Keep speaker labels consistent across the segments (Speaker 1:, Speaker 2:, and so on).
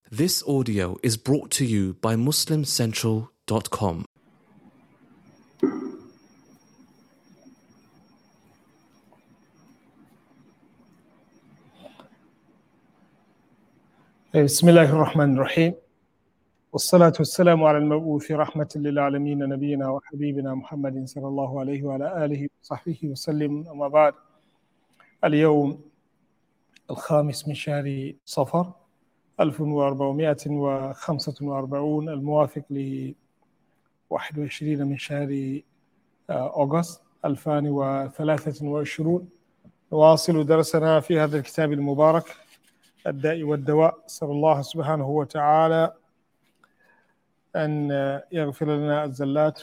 Speaker 1: This audio is brought to you by MuslimCentral.com.
Speaker 2: بسم الله الرحمن الرحيم والصلاة والسلام على المبعوث رحمة للعالمين نبينا وحبيبنا محمد صلى الله عليه وعلى آله وصحبه وسلم. أما بعد، اليوم 5 من شهر صفر 1445 الموافق ل 21 من شهر أغسطس 2023. نواصل درسنا في هذا الكتاب المبارك الداء والدواء. أسأل الله سبحانه وتعالى أن يغفر لنا الزلات،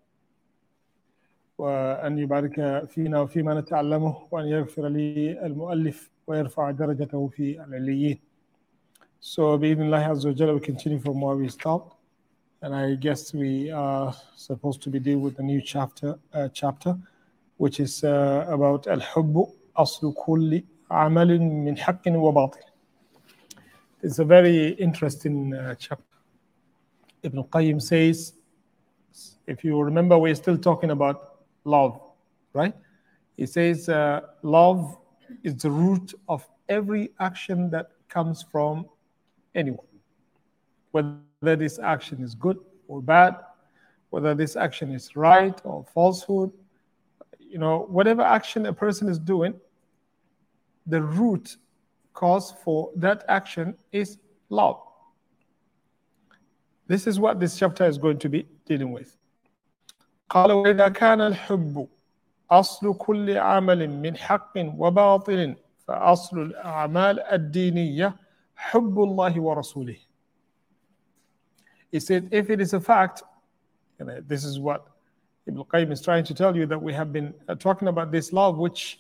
Speaker 2: وأن يبارك فينا وفيما نتعلمه، وأن يغفر لي المؤلف ويرفع درجته في العليين. So, بإذن الله عز وجل, we continue from where we stopped, and I guess we are supposed to be dealing with a new chapter, which is about الحب أصل كل عمل من حق وباطل. It's a very interesting chapter. Ibn Qayyim says, if you remember, we're still talking about love, right? He says, love is the root of every action that comes from anyone. Whether this action is good or bad, whether this action is right or falsehood, whatever action a person is doing, the root cause for that action is love. This is what this chapter is going to be dealing with. قال وإذا كان الحب أصل كل عمل من حق وباطل فأصل الأعمال الدينية حب الله ورسوله. He said, if it is a fact, this is what Ibn Qayyim is trying to tell you, that we have been talking about this love, which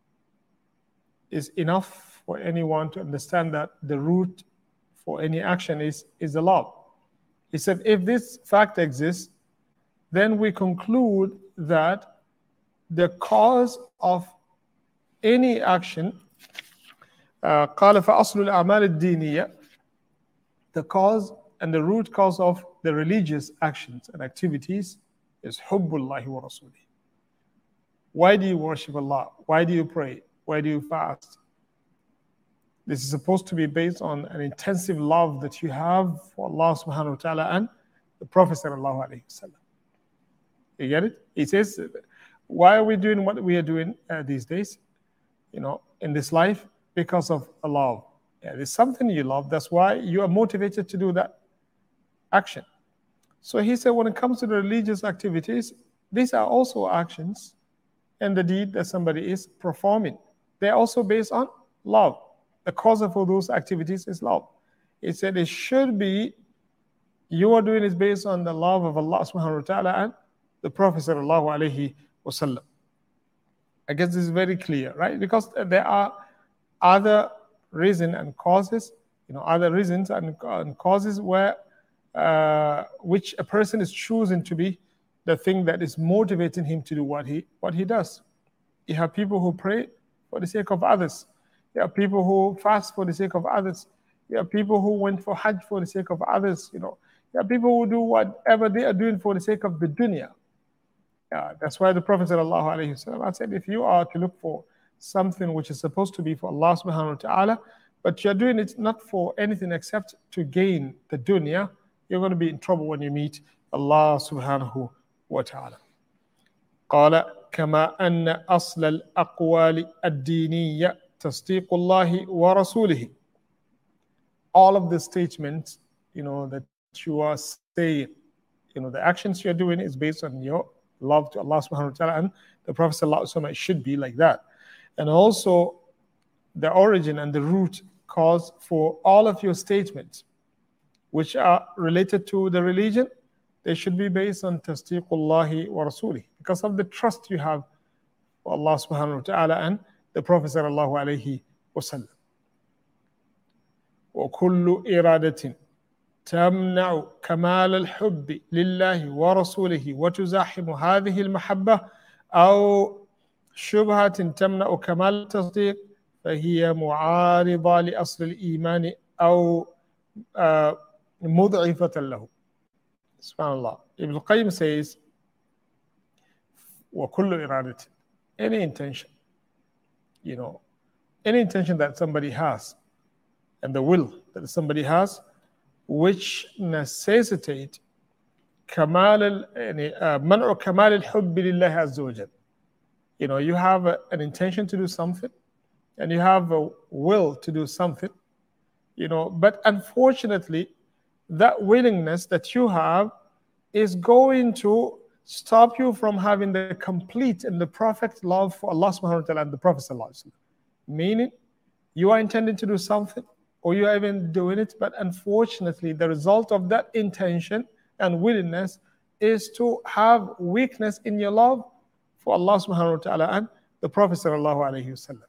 Speaker 2: is enough for anyone to understand that the root for any action is the love. He said, if this fact exists, then we conclude that the cause of any action, قال فأصل الأعمال الدينية, the cause and the root cause of the religious actions and activities is حب الله ورسوله. Why do you worship Allah? Why do you pray? Why do you fast? This is supposed to be based on an intensive love that you have for Allah subhanahu wa ta'ala and the Prophet sallallahu alayhi wa sallam. You get it? He says, why are we doing what we are doing these days? In this life, because of love. Yeah, there's something you love. That's why you are motivated to do that action. So he said, when it comes to the religious activities, these are also actions and the deed that somebody is performing. They're also based on love. The cause of all those activities is love. He said it should be, you are doing is based on the love of Allah subhanahu wa ta'ala and the Prophet sallallahu alayhi wa sallam. I guess this is very clear, right? Because there are other reasons and causes, other reasons and causes where which a person is choosing to be the thing that is motivating him to do what he does. You have people who pray for the sake of others. You have people who fast for the sake of others. You have people who went for Hajj for the sake of others. You have people who do whatever they are doing for the sake of the dunya. That's why the Prophet ﷺ said, if you are to look for something which is supposed to be for Allah subhanahu wa ta'ala, but you're doing it not for anything except to gain the dunya, you're going to be in trouble when you meet Allah subhanahu wa ta'ala. قال كما أن أصل الأقوال الدينية تصديق الله ورسوله. All of the statements, that you are saying, the actions you're doing is based on your love to Allah subhanahu wa ta'ala and the Prophet sallallahu alaihi wasallam. It should be like that. And also the origin and the root cause for all of your statements which are related to the religion, they should be based on tasdiqullahi wa rasulih, because of the trust you have for Allah subhanahu wa ta'ala and the Prophet sallallahu alayhi wa sallam. وكل إرادة تمنع كمال الحب لله ورسوله وتزاحم هذه المحبة أو شبهة تمنع كمال التصديق فهي معارضة لأصل الإيمان أو مضعفة له. Subhanallah. Ibn Qayyim says, وَكُلُّ إِرَادَةٍ, any intention, any intention that somebody has, and the will that somebody has, which necessitate كمال منع كمال الحب لله عز وجل. You have an intention to do something, and you have a will to do something, but unfortunately, that willingness that you have is going to stop you from having the complete and the perfect love for Allah subhanahu wa ta'ala and the Prophet sallallahu alaihi wasallam. Meaning, you are intending to do something, or you are even doing it, but unfortunately, the result of that intention and willingness is to have weakness in your love for Allah subhanahu wa ta'ala and the Prophet sallallahu alaihi wasallam.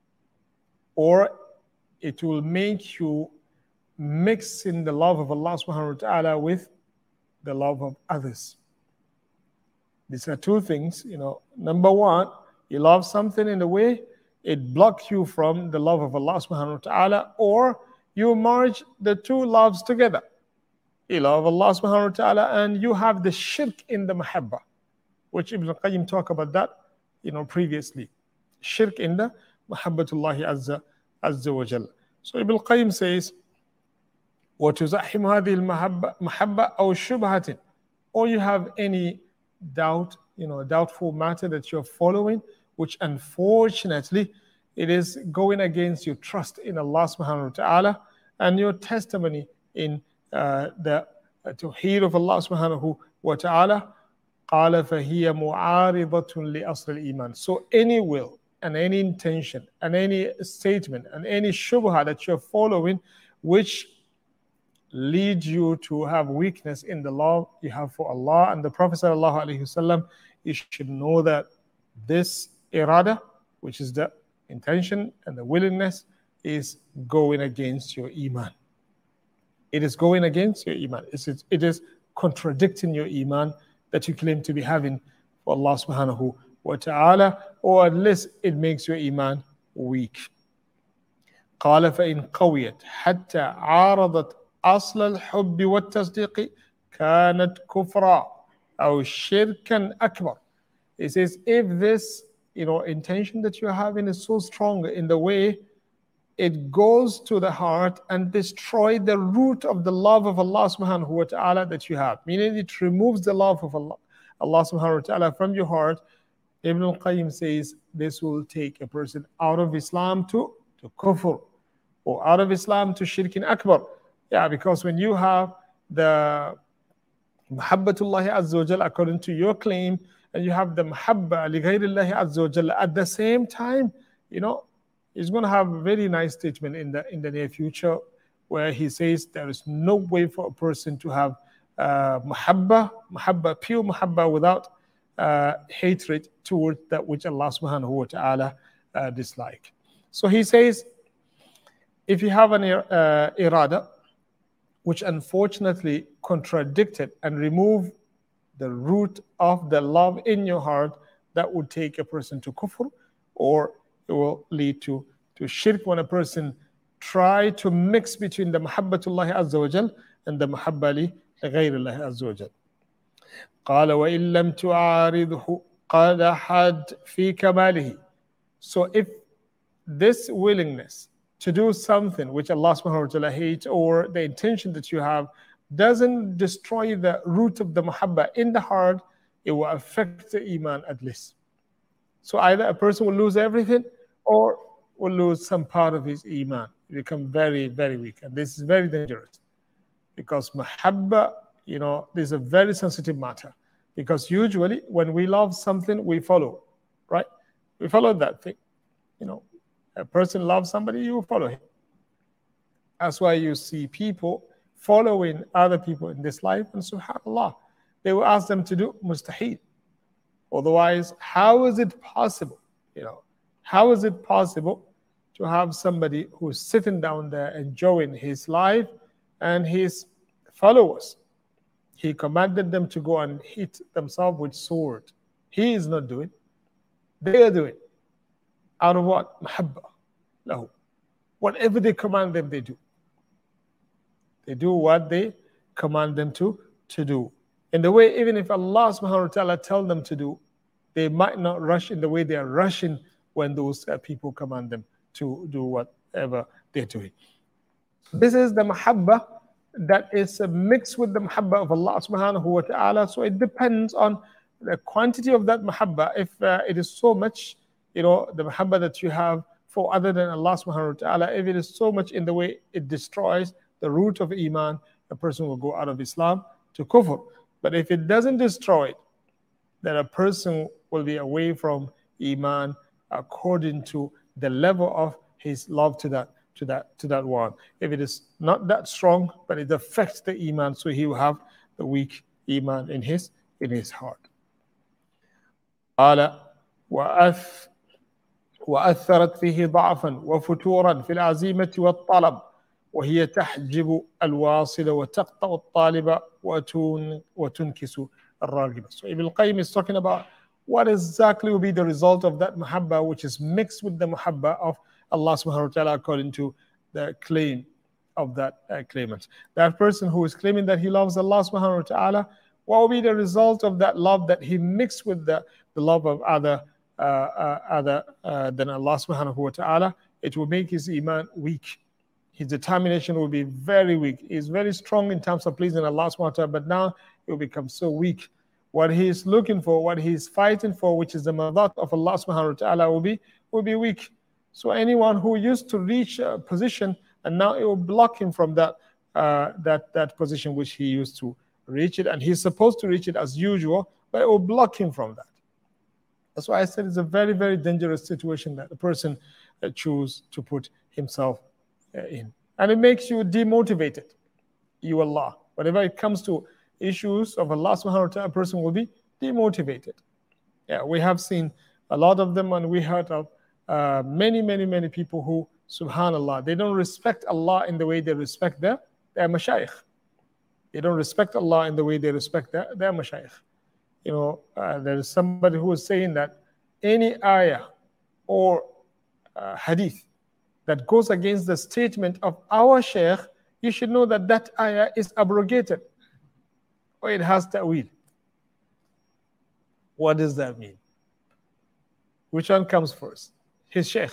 Speaker 2: Or it will make you mix in the love of Allah subhanahu wa ta'ala with the love of others. These are two things, Number one, you love something in a way it blocks you from the love of Allah subhanahu wa ta'ala, or you merge the two loves together. You love Allah subhanahu wa ta'ala and you have the shirk in the mahabba, which Ibn Qayyim talked about that, previously. Shirk in the mahabbatullahi azza wa jalla. So Ibn Qayyim says, وَتُزَحِّمُ هَذِهِ الْمَحَبَّةِ مَحَبَّةً أَوْ شُبْهَةٍ, or you have any doubt, doubtful matter that you're following, which unfortunately it is going against your trust in Allah subhanahu wa ta'ala and your testimony in the tawheed of Allah subhanahu wa ta'ala. قَالَ فَهِيَ مُعَارِضَةٌ لِأَصْلِ الْإِيمَانِ. So any will and any intention and any statement and any shubha that you're following which lead you to have weakness in the love you have for Allah and the Prophet sallallahu alaihi wasallam, you should know that this irada, which is the intention and the willingness, is going against your iman. It is going against your iman. It is contradicting your iman that you claim to be having for Allah subhanahu wa ta'ala, or at least it makes your iman weak. قال فإن قويت حتى عارضت أصل الحب والتصديق كانت كفرا أو شركا أكبر. It says, if this intention that you're having is so strong in the way it goes to the heart and destroy the root of the love of Allah subhanahu wa ta'ala that you have, meaning it removes the love of Allah subhanahu wa ta'ala from your heart, Ibn al-Qayyim says this will take a person out of Islam to kufr, or out of Islam to shirkin akbar. Yeah, because when you have the Muhabbatullah Azza wa Jalla according to your claim, and you have the Muhabba li ghayrillahi Azza wa Jalla at the same time, he's going to have a very nice statement in the near future where he says there is no way for a person to have Muhabba, pure Muhabba without hatred toward that which Allah subhanahu wa ta'ala dislike. So he says, if you have an irada, which unfortunately contradicted and removed the root of the love in your heart, that would take a person to kufr, or it will lead to shirk when a person try to mix between the Muhabbatullah Azza wa Jal and the Muhabba li ghayrillah Azza wa Jal. قال وإن لم تعارضه قدحت في كماله. So if this willingness to do something which Allah subhanahu wa ta'ala hates, or the intention that you have doesn't destroy the root of the muhabba in the heart, it will affect the iman at least. So either a person will lose everything or will lose some part of his iman. It become very, very weak. And this is very dangerous, because muhabba, this is a very sensitive matter, because usually when we love something, we follow, right? We follow that thing. A person loves somebody, you follow him. That's why you see people following other people in this life, and subhanAllah, they will ask them to do mustahil. Otherwise, how is it possible? How is it possible to have somebody who's sitting down there enjoying his life and his followers? He commanded them to go and hit themselves with sword. He is not doing. They are doing. Out of what? Mahabba lahu. Whatever they command them, they do. They do what they command them to do. In the way, even if Allah subhanahu wa ta'ala tell them to do, they might not rush in the way they are rushing when those people command them to do whatever they're doing. This is the mahabbah that is mixed with the mahabbah of Allah subhanahu wa ta'ala. So it depends on the quantity of that mahabbah. If it is so much, the mahabbah that you have for other than Allah subhanahu wa ta'ala, if it is so much in the way it destroys the root of Iman, a person will go out of Islam to kufr. But if it doesn't destroy it, then a person will be away from Iman according to the level of his love to that one. If it is not that strong, but it affects the Iman, so he will have the weak Iman in his heart. قال وأثرت فيه ضعفا وفتورا في العزيمة والطلب وهي تحجب الواصل وتقطع الطالب وتنكس الراغب. So Ibn al-Qayyim is talking about what exactly will be the result of that mahabbah which is mixed with the mahabbah of Allah subhanahu wa ta'ala according to the claim of that claimant. That person who is claiming that he loves Allah subhanahu wa ta'ala, what will be the result of that love that he mixed with the love of other than Allah subhanahu wa ta'ala? It will make his iman weak. His determination will be very weak. He's very strong in terms of pleasing Allah subhanahu wa ta'ala, but now he will become so weak. What he is looking for, what he is fighting for, which is the madat of Allah subhanahu wa ta'ala, will be weak. So anyone who used to reach a position and now it will block him from that position which he used to reach it, and he's supposed to reach it as usual, but it will block him from that. That's why I said it's a very, very dangerous situation that the person choose to put himself in. And it makes you demotivated. You Allah. Whenever it comes to issues of Allah subhanahu wa ta'ala, a person will be demotivated. Yeah, we have seen a lot of them, and we heard of many people who, subhanallah, they don't respect Allah in the way they respect their mashayikh. They don't respect Allah in the way they respect their mashayikh. There is somebody who is saying that any ayah or hadith that goes against the statement of our shaykh, you should know that that ayah is abrogated or it has ta'wil. What does that mean? Which one comes first? His shaykh.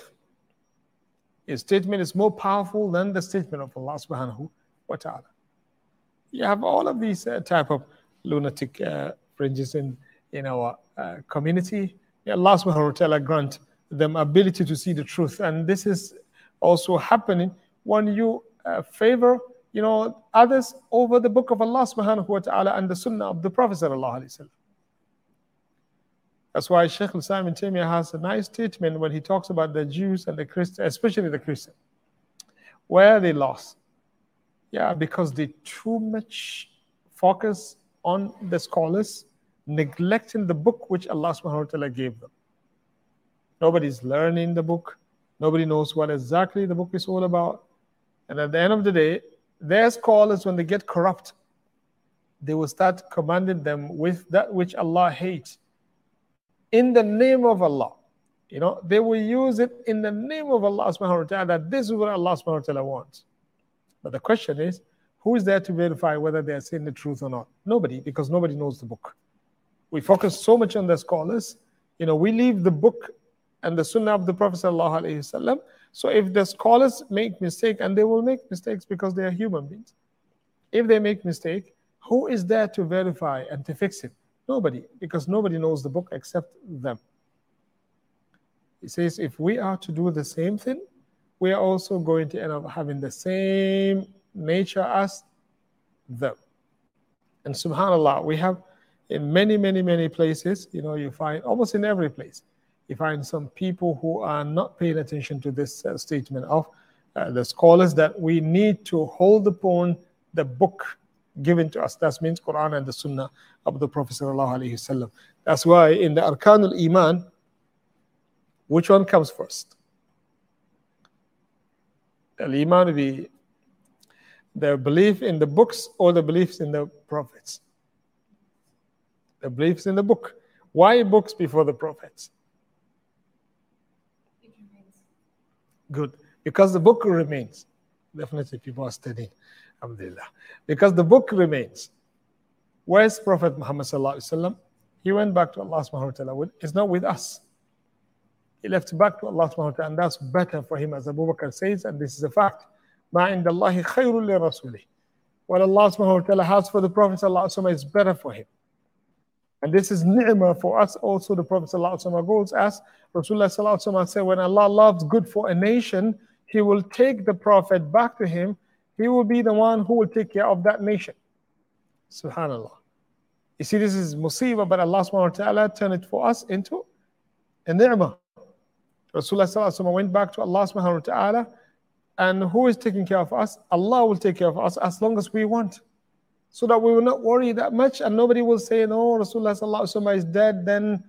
Speaker 2: His statement is more powerful than the statement of Allah subhanahu wa ta'ala. You have all of these type of lunatic fringes in our community. May Allah subhanahu wa ta'ala grant them ability to see the truth. And this is also happening when you favor others over the book of Allah subhanahu wa ta'ala and the sunnah of the Prophet sallallahu alaihi wasallam. That's why Shaykh al-Islam ibn Taymiyyah has a nice statement when he talks about the Jews and the Christians, especially the Christians, where they lost. Yeah, because they too much focus on the scholars, neglecting the book which Allah subhanahu wa ta'ala gave them. Nobody's learning the book. Nobody knows what exactly the book is all about. And at the end of the day, their scholars, when they get corrupt, they will start commanding them with that which Allah hates in the name of Allah. They will use it in the name of Allah subhanahu wa ta'ala, that this is what Allah subhanahu wa ta'ala wants. But the question is, who is there to verify whether they are saying the truth or not? Nobody, because nobody knows the book. We focus so much on the scholars. We leave the book and the sunnah of the Prophet sallallahu alaihi wasallam. So if the scholars make mistake, and they will make mistakes because they are human beings. If they make mistake, who is there to verify and to fix it? Nobody, because nobody knows the book except them. He says, if we are to do the same thing, we are also going to end up having the same nature as them. And subhanAllah, we have in many places, you find almost in every place, you find some people who are not paying attention to this statement of the scholars, that we need to hold upon the book given to us. That means Quran and the Sunnah of the Prophet sallallahu alaihi wasallam. That's why in the Arkanul Iman, which one comes first? The Iman will be the belief in the books or the beliefs in the prophets? The beliefs in the book. Why books before the prophets?
Speaker 3: It remains.
Speaker 2: Good. Because the book remains. Definitely people are studying. Alhamdulillah. Because the book remains. Where's Prophet Muhammad sallallahu alaihi wasallam? He went back to Allah subhanahu wa ta'ala. It's not with us. He left back to Allah subhanahu wa ta'ala, and that's better for him, as Abu Bakr says, and this is a fact. مَا عِنْدَ اللَّهِ خَيْرٌ لِرَسُولِهِ. What Allah subhanahu wa ta'ala has for the Prophet sallallahu alaihi wasallam is better for him. And this is ni'mah for us also. The Prophet sallallahu alaihi wasallam goes as Rasulullah sallallahu alaihi wasallam said, when Allah loves good for a nation, He will take the Prophet back to him. He will be the one who will take care of that nation. Subhanallah. You see, this is musibah, but Allah subhanahu wa ta'ala turned it for us into a ni'mah. Rasulullah sallallahu alaihi wasallam went back to Allah subhanahu wa ta'ala, and who is taking care of us? Allah will take care of us as long as we want, so that we will not worry that much, and nobody will say, no, Rasulullah sallallahu alaihi wasallam is dead, then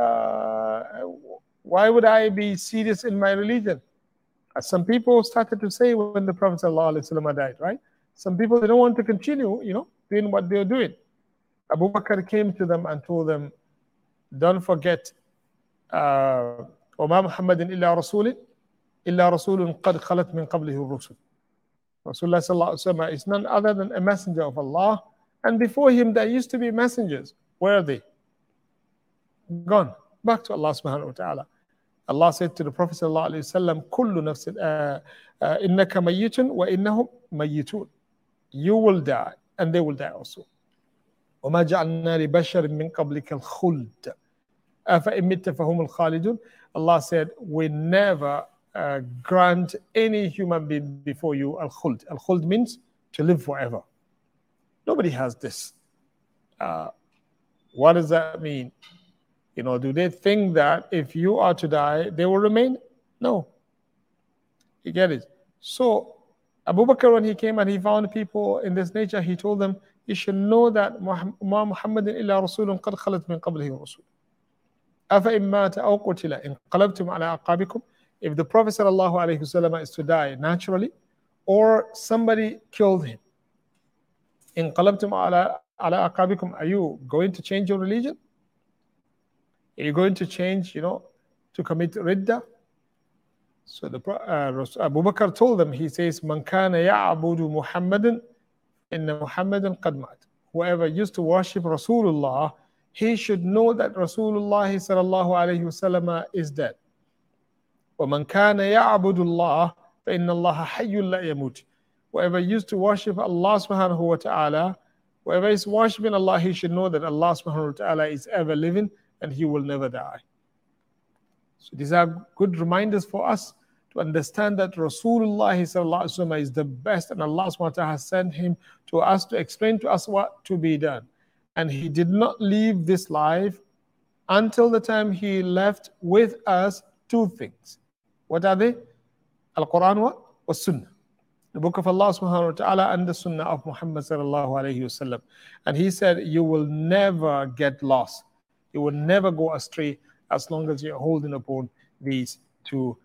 Speaker 2: why would I be serious in my religion? As some people started to say when the Prophet sallallahu alaihi wasallam died, right? Some people, they don't want to continue, doing what they're doing. Abu Bakr came to them and told them, don't forget, وَمَا مُحَمَّدٍ إِلَّا رَسُولٌ قَدْ خَلَتْ مِنْ قَبْلِهِ الرُّسُلُ. Rasulullah sallallahu alaihi wasallam is none other than a messenger of Allah, and before him there used to be messengers. Where are they? Gone back to Allah subhanahu wa ta'ala. Allah said to the Prophet sallallahu alaihi wasallam, كُلُّ نَفْسٍ إِنَّكَ مَيِّتٌ وَإِنَّهُمْ مَيِّتُونَ. You will die, and they will die also. وَمَا جَعَلْنَا لِبَشَرٍ مِّن قَبْلِكَ الْخُلْدَ أَفَإِن مِتَّ فَهُمُ الْخَالِدُونَ. Allah said, we never grant any human being before you al-khuld. Al-khuld means to live forever. Nobody has this. What does that mean? Do they think that if you are to die, they will remain? No. You get it? So, Abu Bakr, when he came and he found people in this nature, he told them, you should know that مَا مُحَمَّدٍ إِلَّا رَسُولٌ قَدْ خَلَتْ مِنْ قَبْلِهِ الرُّسُلُ أَفَإِن مَّاتَ أَوْ قُتِلَ إِنْ قَلَبْتُمْ عَلَىٰ أَعْقَابِكُمْ. If the Prophet sallallahu alaihi wasallam is to die naturally, or somebody killed him, إِنْ قَلَبْتُمْ عَلَىٰ أَعْقَابِكُمْ, are you going to change your religion? Are you going to change, to commit ridda? So Abu Bakr told them, he says, Man kana ya'budu Muhammadan, inna Muhammadan qad mat. Whoever used to worship Rasulullah, he should know that Rasulullah sallallahu alayhi wasallam is dead. وَمَنْ كَانَ يَعْبُدُ اللَّهِ فَإِنَّ اللَّهَ حَيٌّ لَا يَمُوتُ. Whoever used to worship Allah subhanahu wa ta'ala, whoever is worshiping Allah, he should know that Allah subhanahu wa ta'ala is ever living, and he will never die. So these are good reminders for us to understand that Rasulullah sallallahu alaihi wasallam is the best, and Allah subhanahu wa ta'ala has sent him to us to explain to us what to be done. And he did not leave this life until the time he left with us two things. What are they? Al-Quran wa Sunnah. The book of Allah subhanahu wa ta'ala and the Sunnah of Muhammad sallallahu alayhi wasallam. And he said, you will never get lost. You will never go astray as long as you're holding upon these two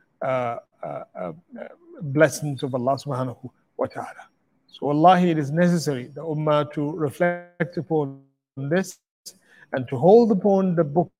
Speaker 2: blessings of Allah subhanahu wa ta'ala. So wallahi, it is necessary, the ummah, to reflect upon this and to hold upon the book,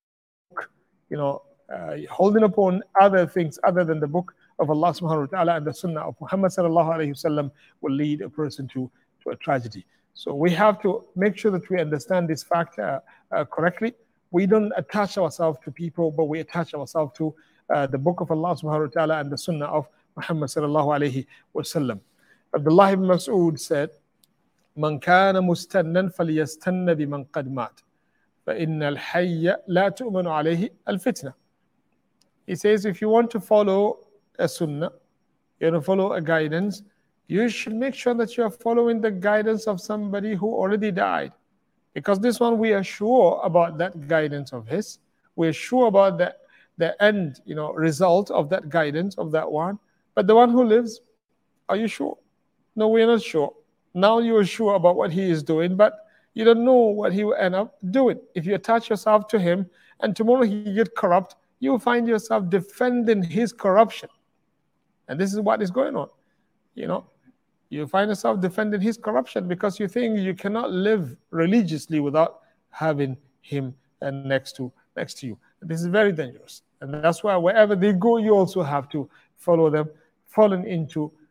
Speaker 2: holding upon other things other than the book of Allah subhanahu wa ta'ala and the Sunnah of Muhammad sallallahu alayhi wasallam will lead a person to a tragedy. So we have to make sure that we understand this fact correctly. We don't attach ourselves to people, but we attach ourselves to the book of Allah subhanahu wa ta'ala and the Sunnah of Muhammad sallallahu alayhi wasallam. Abdullah ibn Mas'ud said, Man kana mustannan falyastanna biman qad mat, fa inna al-hayya la tu'manu alayhi al-fitna. He says, if you want to follow a sunnah, you want to follow a guidance, you should make sure that you are following the guidance of somebody who already died. Because this one, we are sure about that guidance of his. We are sure about the end, result of that guidance of that one. But the one who lives, are you sure? No, we are not sure. Now you are sure about what he is doing, but you don't know what he will end up doing. If you attach yourself to him and tomorrow he get corrupt, you will find yourself defending his corruption. And this is what is going on. You find yourself defending his corruption because you think you cannot live religiously without having him next to you. And this is very dangerous. And that's why wherever they go, you also have to follow them, falling into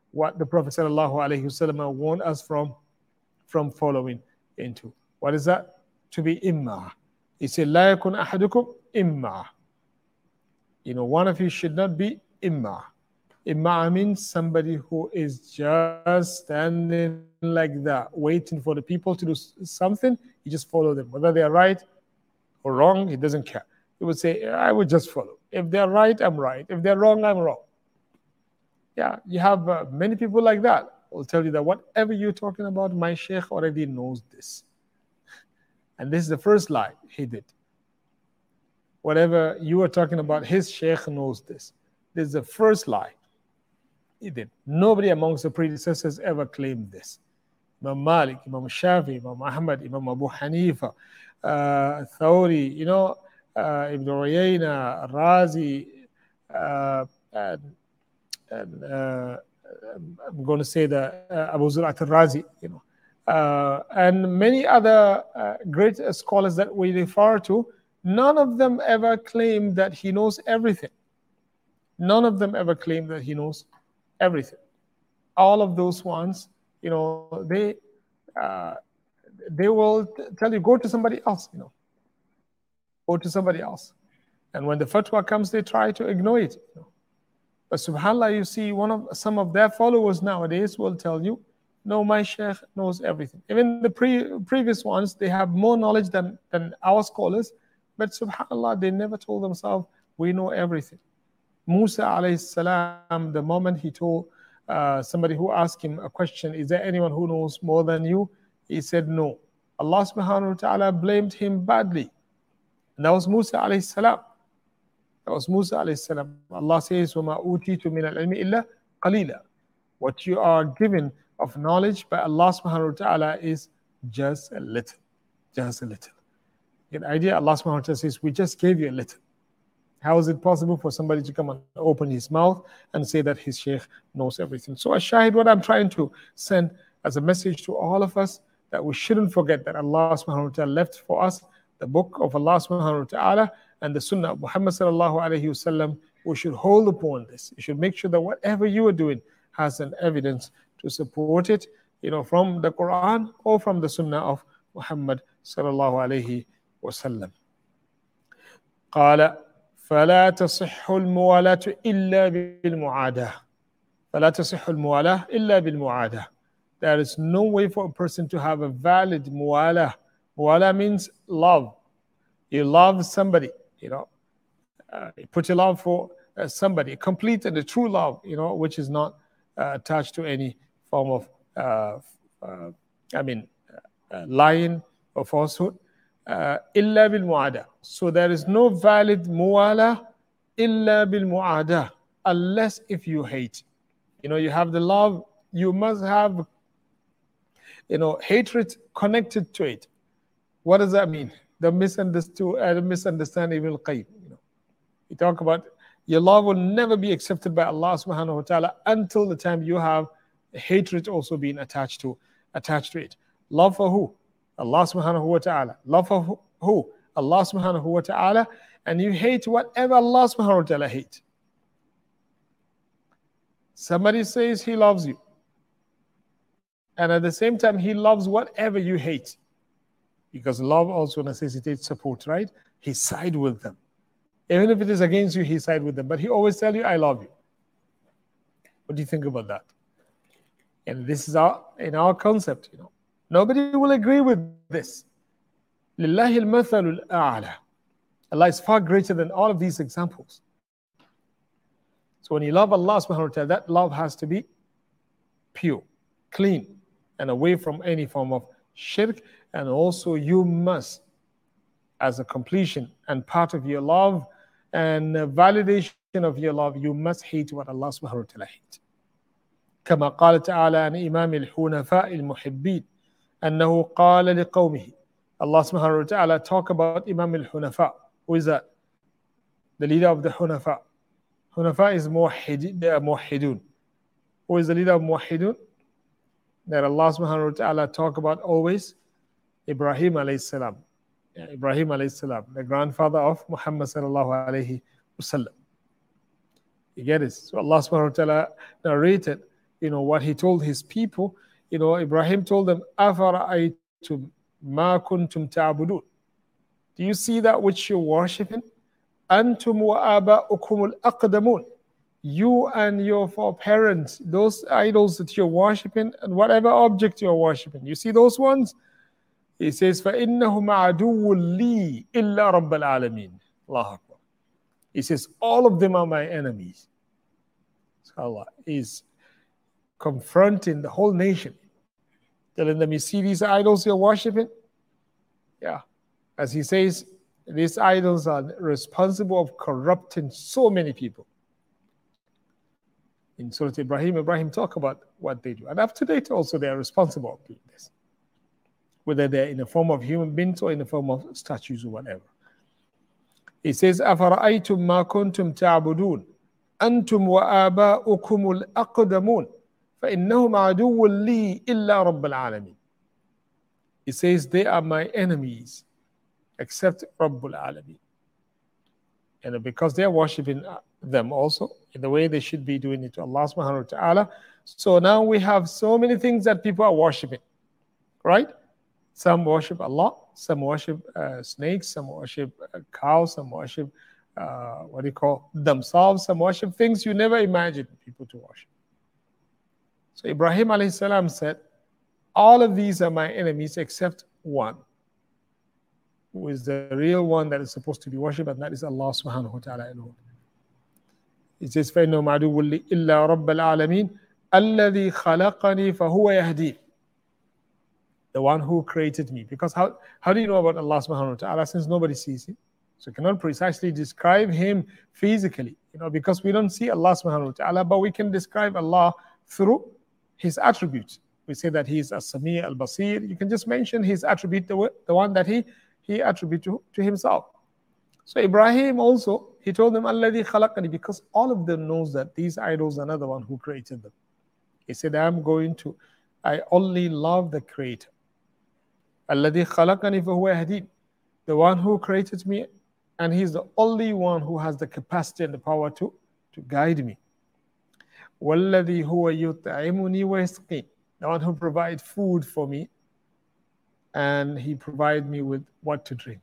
Speaker 2: what the Prophet ﷺ warned us from following into. What is that? To be imma. He said, لا يكن أحدكم imma. One of you should not be imma. Imma means somebody who is just standing like that, waiting for the people to do something. You just follow them. Whether they are right or wrong, he doesn't care. He would say, I would just follow. If they're right, I'm right. If they're wrong, I'm wrong. Yeah, you have many people like that. Will tell you that whatever you're talking about, my sheikh already knows this. And this is the first lie he did. Whatever you are talking about, his sheikh knows this. This is the first lie he did. Nobody amongst the predecessors ever claimed this. Imam Malik, Imam Shafi, Imam Ahmad, Imam Abu Hanifa, Thawri, Ibn Uyayna, Razi, and I'm going to say the Abu Zur'at al-Razi, and many other great scholars that we refer to. None of them ever claimed that he knows everything. None of them ever claimed that he knows everything. All of those ones, they will tell you, go to somebody else, Go to somebody else. And when the fatwa comes, they try to ignore it. But subhanAllah, you see, some of their followers nowadays will tell you, no, my sheikh knows everything. Even the previous ones, they have more knowledge than our scholars. But subhanAllah, they never told themselves, we know everything. Musa alayhi salam, the moment he told somebody who asked him a question, is there anyone who knows more than you? He said no. Allah subhanahu wa ta'ala blamed him badly. And that was Musa alayhi salam. That was Musa alayhi salam. Allah says, وَمَا أُوتِيتُ مِنَ الْعِلْمِ إِلَّا قَلِيلًا. What you are given of knowledge by Allah subhanahu wa ta'ala is just a little. Just a little. Get the idea? Allah subhanahu wa ta'ala says, we just gave you a little. How is it possible for somebody to come and open his mouth and say that his sheikh knows everything? So Ashahid, what I'm trying to send as a message to all of us, that we shouldn't forget that Allah subhanahu wa ta'ala left for us the book of Allah subhanahu wa ta'ala and the sunnah of Muhammad sallallahu alayhi wasallam. We should hold upon this. You should make sure that whatever you are doing has an evidence to support it, from the Quran or from the sunnah of Muhammad sallallahu alayhi wasallam. قال فلا تصح الموالاة إلا بالمعاداة. فلا تصح الموالاة إلا بالمعاداة. There is no way for a person to have a valid muwala. Muwala means love. You love somebody, you put your love for somebody, complete and a true love, which is not attached to any form of, lying or falsehood. Illa bil mu'ada. So there is no valid muwala illa bil mu'ada, unless if you hate. You have the love, you must have hatred connected to it. What does that mean? The misunderstanding Ibn al-Qayyim. You talk about your love will never be accepted by Allah subhanahu wa ta'ala until the time you have hatred also being attached to it. Love for who? Allah subhanahu wa ta'ala. Love for who? Allah subhanahu wa ta'ala. And you hate whatever Allah subhanahu wa ta'ala hates. Somebody says he loves you, and at the same time he loves whatever you hate, because love also necessitates support, right? He side with them. Even if it is against you, he side with them, but he always tell you, I love you. What do you think about that? And this is in our concept, Nobody will agree with this. Lillahi al-mathalu al-a'la. Allah is far greater than all of these examples. So when you love Allah subhanahu wa ta'ala, that love has to be pure, clean, and away from any form of shirk. And also you must, as a completion and part of your love and validation of your love, you must hate what Allah subhanahu wa ta'ala hates. كما قال تعالى عن إمام الحنفاء المحبين أنه قال لقومه. Allah subhanahu wa ta'ala talk about Imam al-Hunafa. Who is that? The leader of the Hunafa. Hunafa is Muwahhidun. Who is the leader of Muwahhidun? That Allah subhanahu wa ta'ala talk about always? Ibrahim alayhi salam. Ibrahim alayhi salam, the grandfather of Muhammad sallallahu alayhi wasallam. You get it? So Allah subhanahu wa ta'ala narrated what he told his people. Ibrahim told them, أَفَرَأَيْتُمْ مَا كُنْتُمْ تَعْبُدُونَ. Do you see that which you're worshipping? أَنْتُمْ وَآبَاؤُكُمُ الْأَقْدَمُونَ. You and your foreparents, those idols that you're worshipping, and whatever object you're worshipping, you see those ones? He says, فَإِنَّهُمْ عَدُوٌّ لِي إِلَّا رَبَّ الْعَالَمِينَ. Allah Akbar. He says, all of them are my enemies. So Allah is confronting the whole nation, telling them, you see these idols you're worshipping? Yeah. As he says, these idols are responsible of corrupting so many people. In Surah Ibrahim talk about what they do. And up to date also they are responsible for doing this. Whether they're in the form of human beings or in the form of statues or whatever. He says, أَفَرَأَيْتُمْ مَا كُنْتُمْ تَعْبُدُونَ أَنْتُمْ وَآبَاؤُكُمُ الْأَقْدَمُونَ فَإِنَّهُمْ عَدُوٌّ لِي إِلَّا رَبَّ الْعَالَمِينَ. He says, they are my enemies, except Rabbul Alameen. And because they are worshipping them also, in the way they should be doing it to Allah subhanahu wa ta'ala. So now we have so many things that people are worshipping, right? Some worship Allah, some worship snakes, some worship cows, some worship, themselves, some worship things you never imagined people to worship. So Ibrahim alayhi salam said, all of these are my enemies except one, who is the real one that is supposed to be worshipped, and that is Allah subhanahu wa ta'ala alone. It says, فَإِنَّهُمْ عَدُوٌّ لِي إِلَّا رَبَّ الْعَالَمِينَ الَّذِي خَلَقَنِي فَهُوَ يَهْدِينِ. The one who created me. Because how do you know about Allah subhanahu wa ta'ala since nobody sees him? So you cannot precisely describe him physically, because we don't see Allah subhanahu wa ta'ala, but we can describe Allah through his attributes. We say that he is as-Sami' al-Basir. You can just mention his attribute, the one that he attribute to himself. So Ibrahim also, he told them, Alladhi khalaqani, because all of them knows that these idols are not the one who created them. He said, I only love the Creator. Alladhi khalaqani fahuwa yahdin. The one who created me, and he's the only one who has the capacity and the power to guide me. Walladhi huwa yut'imuni wa yasqin. The one who provides food for me, and he provides me with what to drink.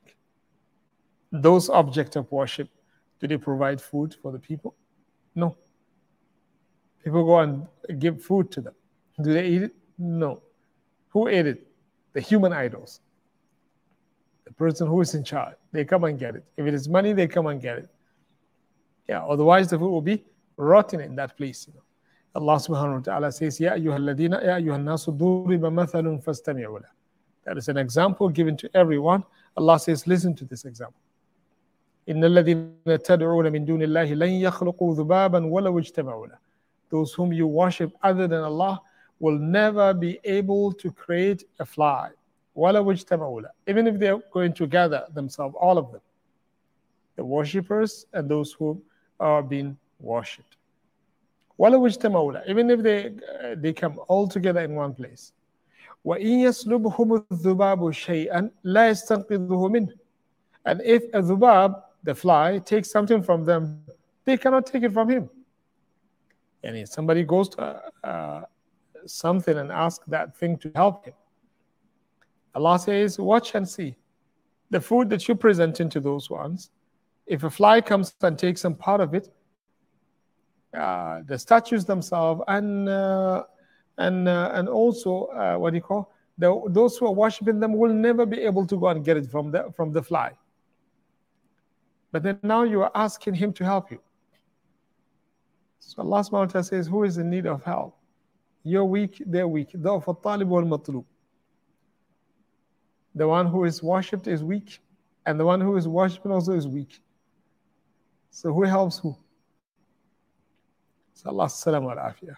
Speaker 2: Those objects of worship, do they provide food for the people? No. People go and give food to them. Do they eat it? No. Who ate it? The human idols. The person who is in charge. They come and get it. If it is money, they come and get it. Yeah, otherwise the food will be rotten in that place. Allah subhanahu wa ta'ala says, Ya ayyuhalladina, ya ayyuhannasu duriba mathalun fastami'u lah. That is an example given to everyone. Allah says, listen to this example. إِنَّ الَّذِينَ تَدْعُونَ مِن دُونِ اللَّهِ لَن يَخْلُقُوا ذُبَابًا وَلَوْ اجْتَمَعُوا لَهُ. Those whom you worship other than Allah will never be able to create a fly. وَلَوْ اجْتَمَعُوا لَهُ. Even if they are going to gather themselves, all of them. The worshippers and those who are being worshipped. وَلَوْ اجْتَمَعُوا لَهُ. Even if they come all together in one place. وَإِن يَسْلُبْهُمُ الذُّبَابُ شَيْئًا لَا يَسْتَنْقِذُهُ مِنْهُ. And if a dhubab, the fly, takes something from them, they cannot take it from him. And if somebody goes to something and asks that thing to help him, Allah says, watch and see. The food that you're presenting to those ones, if a fly comes and takes some part of it, the statues themselves and also those who are worshiping them will never be able to go and get it from the fly. But then now you are asking him to help you. So Allah subhanahu wa ta'ala says, who is in need of help? You're weak, they're weak. The one who is worshipped is weak, and the one who is worshipping also is weak. So who helps who? So Allah salamu al-afiyah.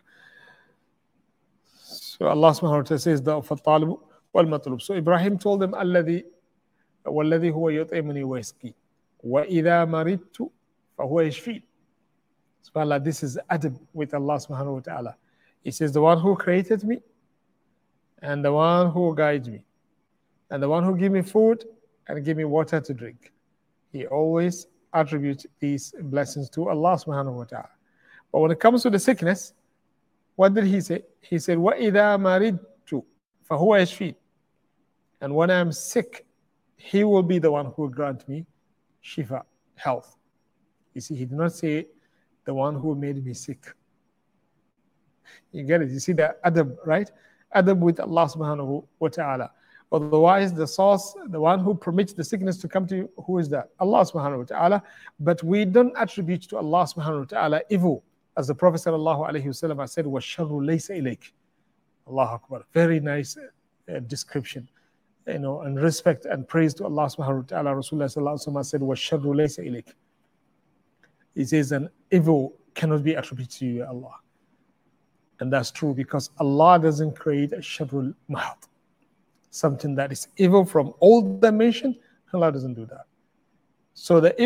Speaker 2: So Allah subhanahu wa ta'ala says, فَالطَّالِبُ وَالْمَطْلُوبُ. So Ibrahim told them, وَالَّذِي هُوَ يُطْعِمُنِي وَيَسْقِينِ وَإِذَا مَرِضْتُ فَهُوَ يَشْفِينِ. SubhanAllah, this is adab with Allah subhanahu wa ta'ala. He says, the one who created me, and the one who guides me, and the one who gives me food and give me water to drink. He always attributes these blessings to Allah subhanahu wa ta'ala. But when it comes to the sickness, What did he say? He said, وَإِذَا مَرِضْتُ فَهُوَ يَشْفِينِ. And when I'm sick, he will be the one who will grant me shifa, health. You see, he did not say the one who made me sick. You get it? You see the adab, right? Adab with Allah subhanahu wa ta'ala. Otherwise, the source, the one who permits the sickness to come to you, who is that? Allah subhanahu wa ta'ala. But we don't attribute to Allah subhanahu wa ta'ala evil. As the Prophet sallallahu alayhi wa sallam said, وَالشَّرُّ لَيْسَ إِلَيْكَ. Allahu Akbar. Very nice description. And respect and praise to Allah subhanahu wa ta'ala. Rasulullah sallallahu alayhi wa sallam said, وَالشَّرُّ لَيْسَ إِلَيْكَ. He says, an evil cannot be attributed to you, Allah. And that's true because Allah doesn't create a sharrul mahad. Something that is evil from all dimensions, Allah doesn't do that. So the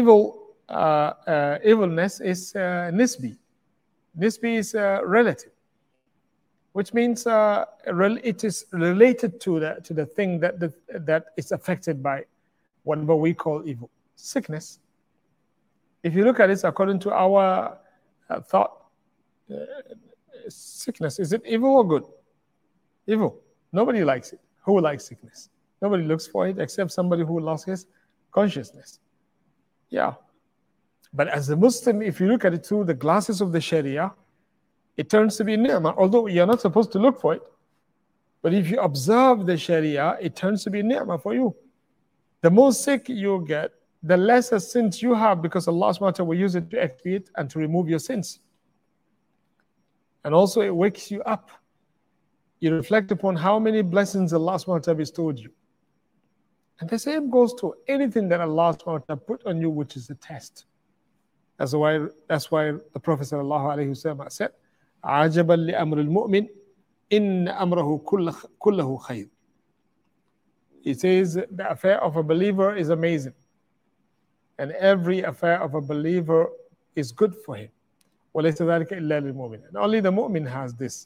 Speaker 2: evilness is nisbi. Nisbi is relative, which means it is related to the thing that is affected by whatever we call evil. Sickness. If you look at it according to our thought, sickness, is it evil or good? Evil. Nobody likes it. Who likes sickness? Nobody looks for it except somebody who lost his consciousness. Yeah. But as a Muslim, if you look at it through the glasses of the Sharia, it turns to be ni'mah, although you're not supposed to look for it. But if you observe the Sharia, it turns to be ni'mah for you. The more sick you get, the lesser sins you have because Allah subhanahu wa ta'ala will use it to expiate and to remove your sins. And also it wakes you up. You reflect upon how many blessings Allah subhanahu wa ta'ala bestowed you. And the same goes to anything that Allah subhanahu wa ta'ala put on you, which is a test. That's why the Prophet sallallahu alayhi wa sallam said, عَجَبًا لِأَمْرِ الْمُؤْمِنِ إِنَّ أَمْرَهُ كُلَّهُ خَيْرٌ. He says the affair of a believer is amazing. And every affair of a believer is good for him. وَلَيْسَ ذَلِكَ إِلَّا لِلْمُؤْمِنِ. And only the mu'min has this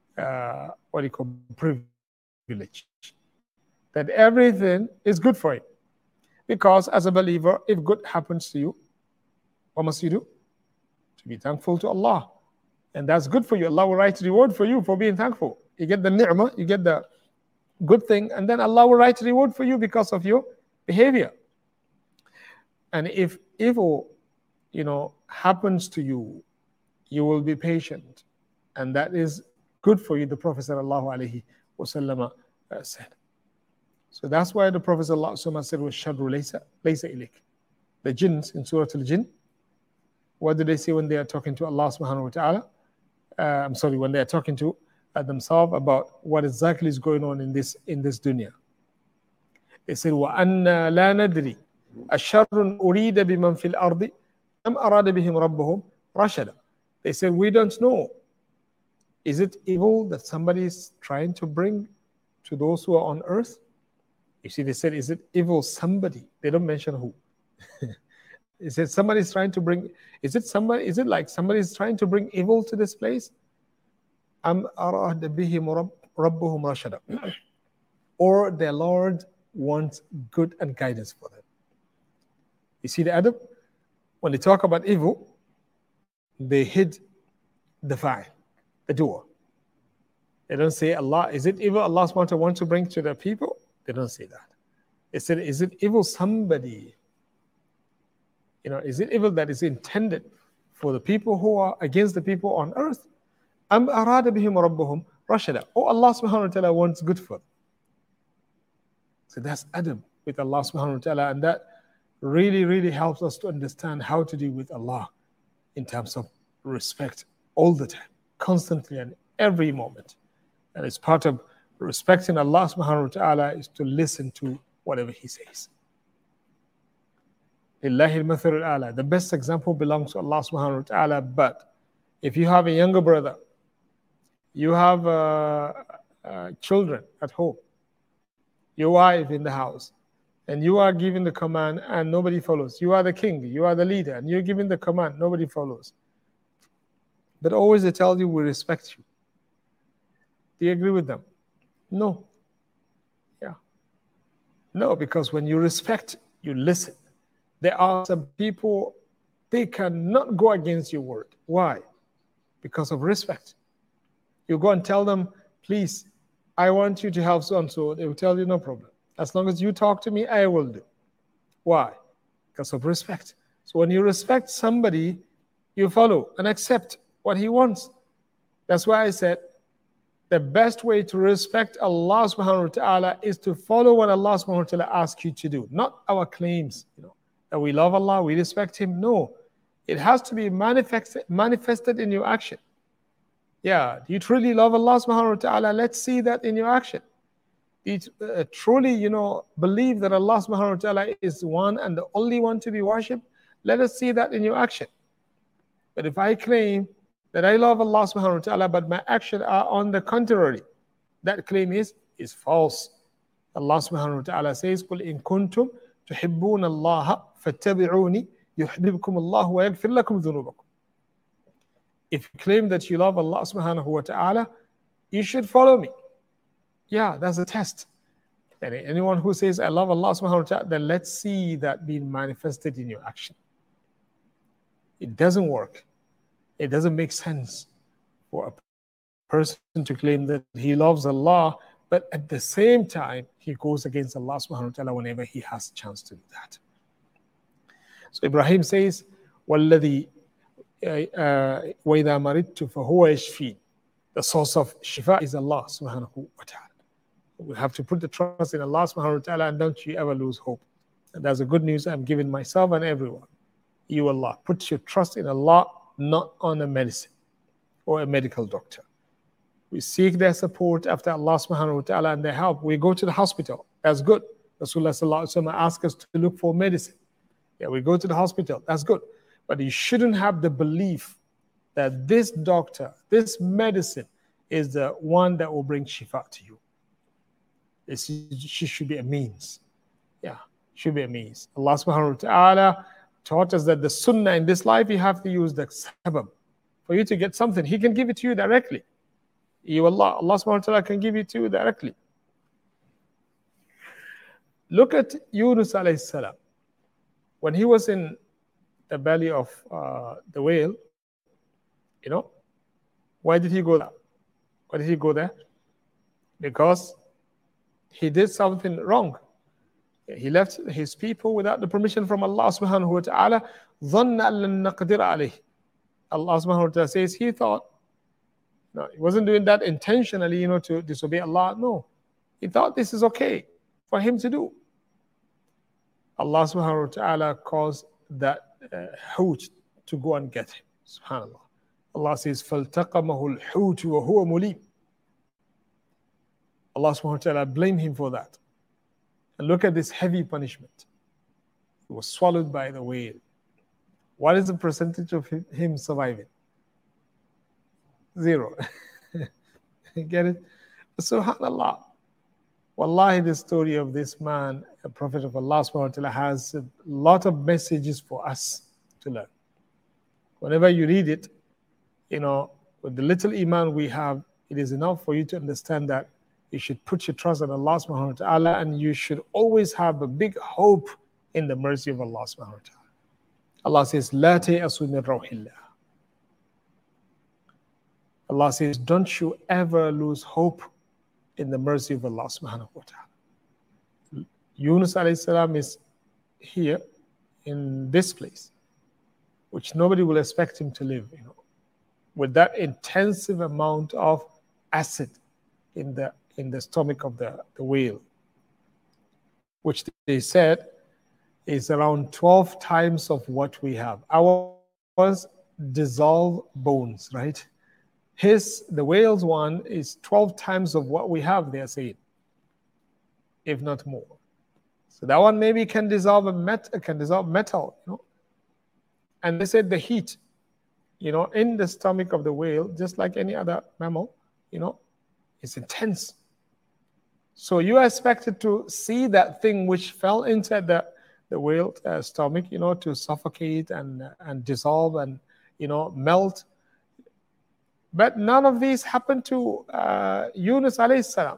Speaker 2: privilege. That everything is good for him. Because as a believer, if good happens to you, what must you do? To be thankful to Allah. And that's good for you. Allah will write reward for you for being thankful. You get the ni'mah, you get the good thing, and then Allah will write reward for you because of your behavior. And if evil, happens to you, you will be patient. And that is good for you, the Prophet sallallahu alaihi wasallam said. So that's why the Prophet sallallahu alaihi wasallam said, وَالشَّرُّ لَيْسَ إِلَيْكَ. The jinns in Surah Al-Jinn, what do they say when they are talking to Allah subhanahu wa ta'ala? When they are talking to themselves about what exactly is going on in this dunya. They said, وَأَنَّا لَا نَدْرِي أَشَرٌ أُرِيدَ بِمَنْ فِي الْأَرْضِ أَمْ أَرَادَ بِهِمْ رَبُّهُمْ رَشَدًا. They said, we don't know. Is it evil that somebody is trying to bring to those who are on earth? You see, they said, is it evil somebody? They don't mention who. It said somebody's trying to bring, is it like somebody's trying to bring evil to this place? أَمْ أَرَادَ بِهِمْ رَبُّهُمْ رَشَدًا. Or their Lord wants good and guidance for them. You see the adab? When they talk about evil, they hid the fa'il, the doer. They don't say, Allah, is it evil Allah subhanahu wa ta'ala wants to bring to the people? They don't say that. They said, is it evil somebody? Is it evil that is intended for the people who are against the people on earth? أَمْ أَرَادَ بِهِمْ رَبُّهُمْ رَشَدًا. Oh, Allah subhanahu wa ta'ala wants good for them. So that's adab with Allah subhanahu wa ta'ala, and that really, really helps us to understand how to deal with Allah in terms of respect all the time, constantly and every moment. And it's part of respecting Allah subhanahu wa ta'ala is to listen to whatever He says. Lillahi al-mathalu al-a'la. The best example belongs to Allah subhanahu wa ta'ala. But if you have a younger brother, you have children at home, your wife in the house, and you are giving the command and nobody follows. You are the king, you are the leader, and you're giving the command, nobody follows. But always they tell you, we respect you. Do you agree with them? No. Yeah. No, because when you respect, you listen. There are some people, they cannot go against your word. Why? Because of respect. You go and tell them, please, I want you to help so and so. They will tell you, no problem. As long as you talk to me, I will do. Why? Because of respect. So when you respect somebody, you follow and accept what he wants. That's why I said the best way to respect Allah subhanahu wa ta'ala is to follow what Allah subhanahu wa ta'ala asks you to do, not our claims, that we love Allah, we respect Him. No, it has to be manifested in your action. Yeah, do you truly love Allah subhanahu wa ta'ala? Let's see that in your action. Do you truly, believe that Allah subhanahu wa ta'ala is one and the only one to be worshipped? Let us see that in your action. But if I claim that I love Allah subhanahu wa ta'ala, but my actions are on the contrary, that claim is false. Allah subhanahu wa ta'ala says, قُلْ إِن كُنْتُمْ تُحِبُّونَ اللَّهَ فَاتَّبِعُونِي يُحْبِبْكُمُ اللَّهُ وَيَغْفِرْ لَكُمْ ذُنُوبَكُمْ. If you claim that you love Allah subhanahu wa ta'ala, you should follow me. Yeah, that's a test. And anyone who says, I love Allah subhanahu wa ta'ala, then let's see that being manifested in your action. It doesn't work. It doesn't make sense for a person to claim that he loves Allah, but at the same time, he goes against Allah subhanahu wa ta'ala whenever he has a chance to do that. So Ibrahim says, وَالَّذِي وَإِذَا مَرِضْتُ فَهُوَ يَشْفِينِ. The source of shifa is Allah subhanahu wa ta'ala. We have to put the trust in Allah subhanahu wa ta'ala, and don't you ever lose hope. And that's the good news I'm giving myself and everyone. You, Allah, put your trust in Allah, not on a medicine or a medical doctor. We seek their support after Allah subhanahu wa ta'ala and their help. We go to the hospital. That's good. Rasulullah sallallahu alaihi wasallam asked us to look for medicine. Yeah, we go to the hospital. That's good. But you shouldn't have the belief that this doctor, this medicine is the one that will bring shifa to you. She should be a means. Yeah, should be a means. Allah subhanahu wa ta'ala taught us that the sunnah in this life, you have to use the sabab. For you to get something, He can give it to you directly. Allah subhanahu wa ta'ala can give it to you directly. Look at Yunus alayhi salam. When he was in the belly of the whale, why did he go there? Why did he go there? Because he did something wrong. He left his people without the permission from Allah subhanahu wa ta'ala. ظَنَّ أَن لَن نَقْدِرَ عَلَيْهِ. Allah subhanahu wa ta'ala says he thought, no, he wasn't doing that intentionally, to disobey Allah. No, he thought this is okay for him to do. Allah subhanahu wa ta'ala caused that hoot to go and get him. Subhanallah. Allah says, فَالْتَقَمَهُ الْحُوتُ وَهُوَ مُلِيمٌ. Allah subhanahu wa ta'ala blamed him for that. And look at this heavy punishment. He was swallowed by the whale. What is the percentage of him surviving? 0. Get it? SubhanAllah. Wallahi, the story of this man, a prophet of Allah subhanahu wa ta'ala, has a lot of messages for us to learn. Whenever you read it, with the little iman we have, it is enough for you to understand that you should put your trust in Allah subhanahu wa ta'ala, and you should always have a big hope in the mercy of Allah subhanahu wa ta'ala. Allah says, لا تيأسوا من روح الله. Allah says, don't you ever lose hope in the mercy of Allah subhanahu wa ta'ala. Yunus alayhi salam is here in this place, which nobody will expect him to live, with that intensive amount of acid in the stomach of the whale, which they said is around 12 times of what we have. Ours dissolve bones, right? The whale's one is 12 times of what we have, they are saying, if not more. So that one maybe can dissolve metal, And they said the heat, in the stomach of the whale, just like any other mammal, it's intense. So you are expected to see that thing which fell inside the whale stomach, to suffocate and dissolve and, melt. But none of these happened to Yunus alayhi salam.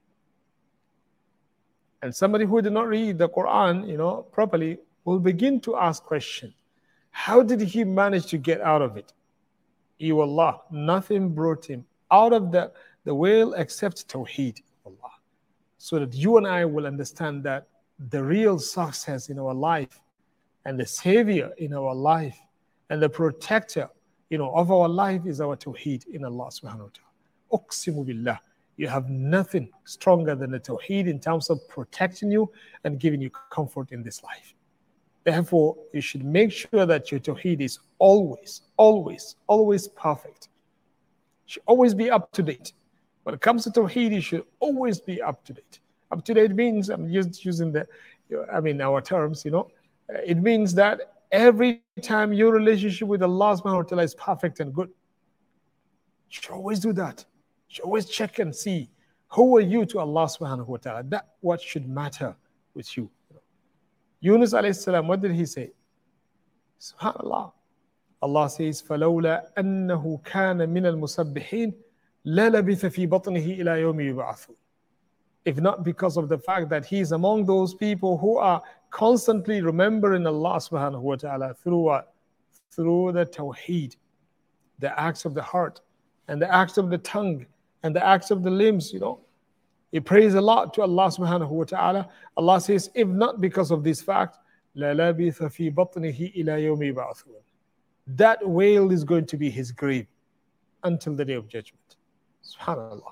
Speaker 2: And somebody who did not read the Quran, properly will begin to ask questions. How did he manage to get out of it? Allah, nothing brought him out of the whale except Tawheed of Allah. So that you and I will understand that the real success in our life and the savior in our life and the protector, of our life is our Tawheed in Allah subhanahu wa ta'ala. Uqsimu billah. You have nothing stronger than the Tawheed in terms of protecting you and giving you comfort in this life. Therefore, you should make sure that your Tawheed is always, always, always perfect. It should always be up to date. When it comes to Tawheed, you should always be up to date. Up to date means, I'm just using our terms, it means that every time your relationship with Allah subhanahu wa ta'ala is perfect and good. You should always do that. You should always check and see who are you to Allah subhanahu wa ta'ala. That's what should matter with you. Yunus alayhi salam, what did he say? Subhanallah. Allah says, فَلَوْلَا أَنَّهُ كَانَ مِنَ الْمُسَبِّحِينَ لَلَبِثَ فِي بَطْنِهِ إِلَى يَوْمِ يُبْعَثُونَ. If not because of the fact that he is among those people who are constantly remembering Allah subhanahu wa ta'ala through what? Through the Tawheed, the acts of the heart, and the acts of the tongue, and the acts of the limbs, He prays a lot to Allah subhanahu wa ta'ala. Allah says, if not because of this fact, لَلَبِثَ فِي بَطْنِهِ إِلَى يَوْمِ يُبْعَثُونَ. That whale is going to be his grave until the day of judgment. Subhanallah.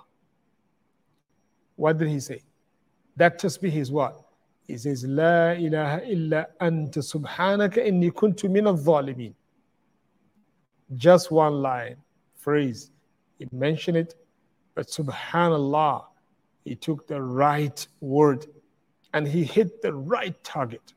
Speaker 2: What did he say? That tasbih is what? He says, La ilaha illa anta subhanaka inni kuntu min al-zalimin. Just one line, phrase. He mentioned it, but subhanallah, he took the right word and he hit the right target.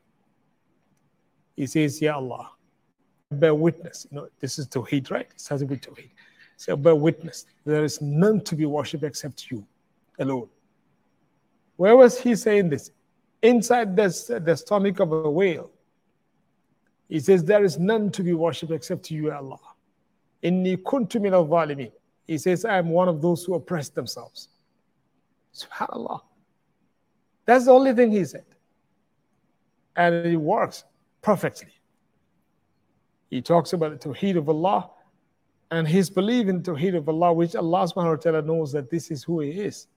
Speaker 2: He says, Ya Allah, bear witness. This is Tawheed, right? It started with Tawheed. So bear witness. There is none to be worshipped except you alone. Where was he saying this? Inside the stomach of a whale. He says, there is none to be worshipped except you, Allah. Inni kuntu min al-zalimin. He says, I am one of those who oppress themselves. SubhanAllah. That's the only thing he said. And it works perfectly. He talks about the Tawheed of Allah and his belief in Tawheed of Allah, which Allah subhanahu wa ta'ala knows that this is who he is.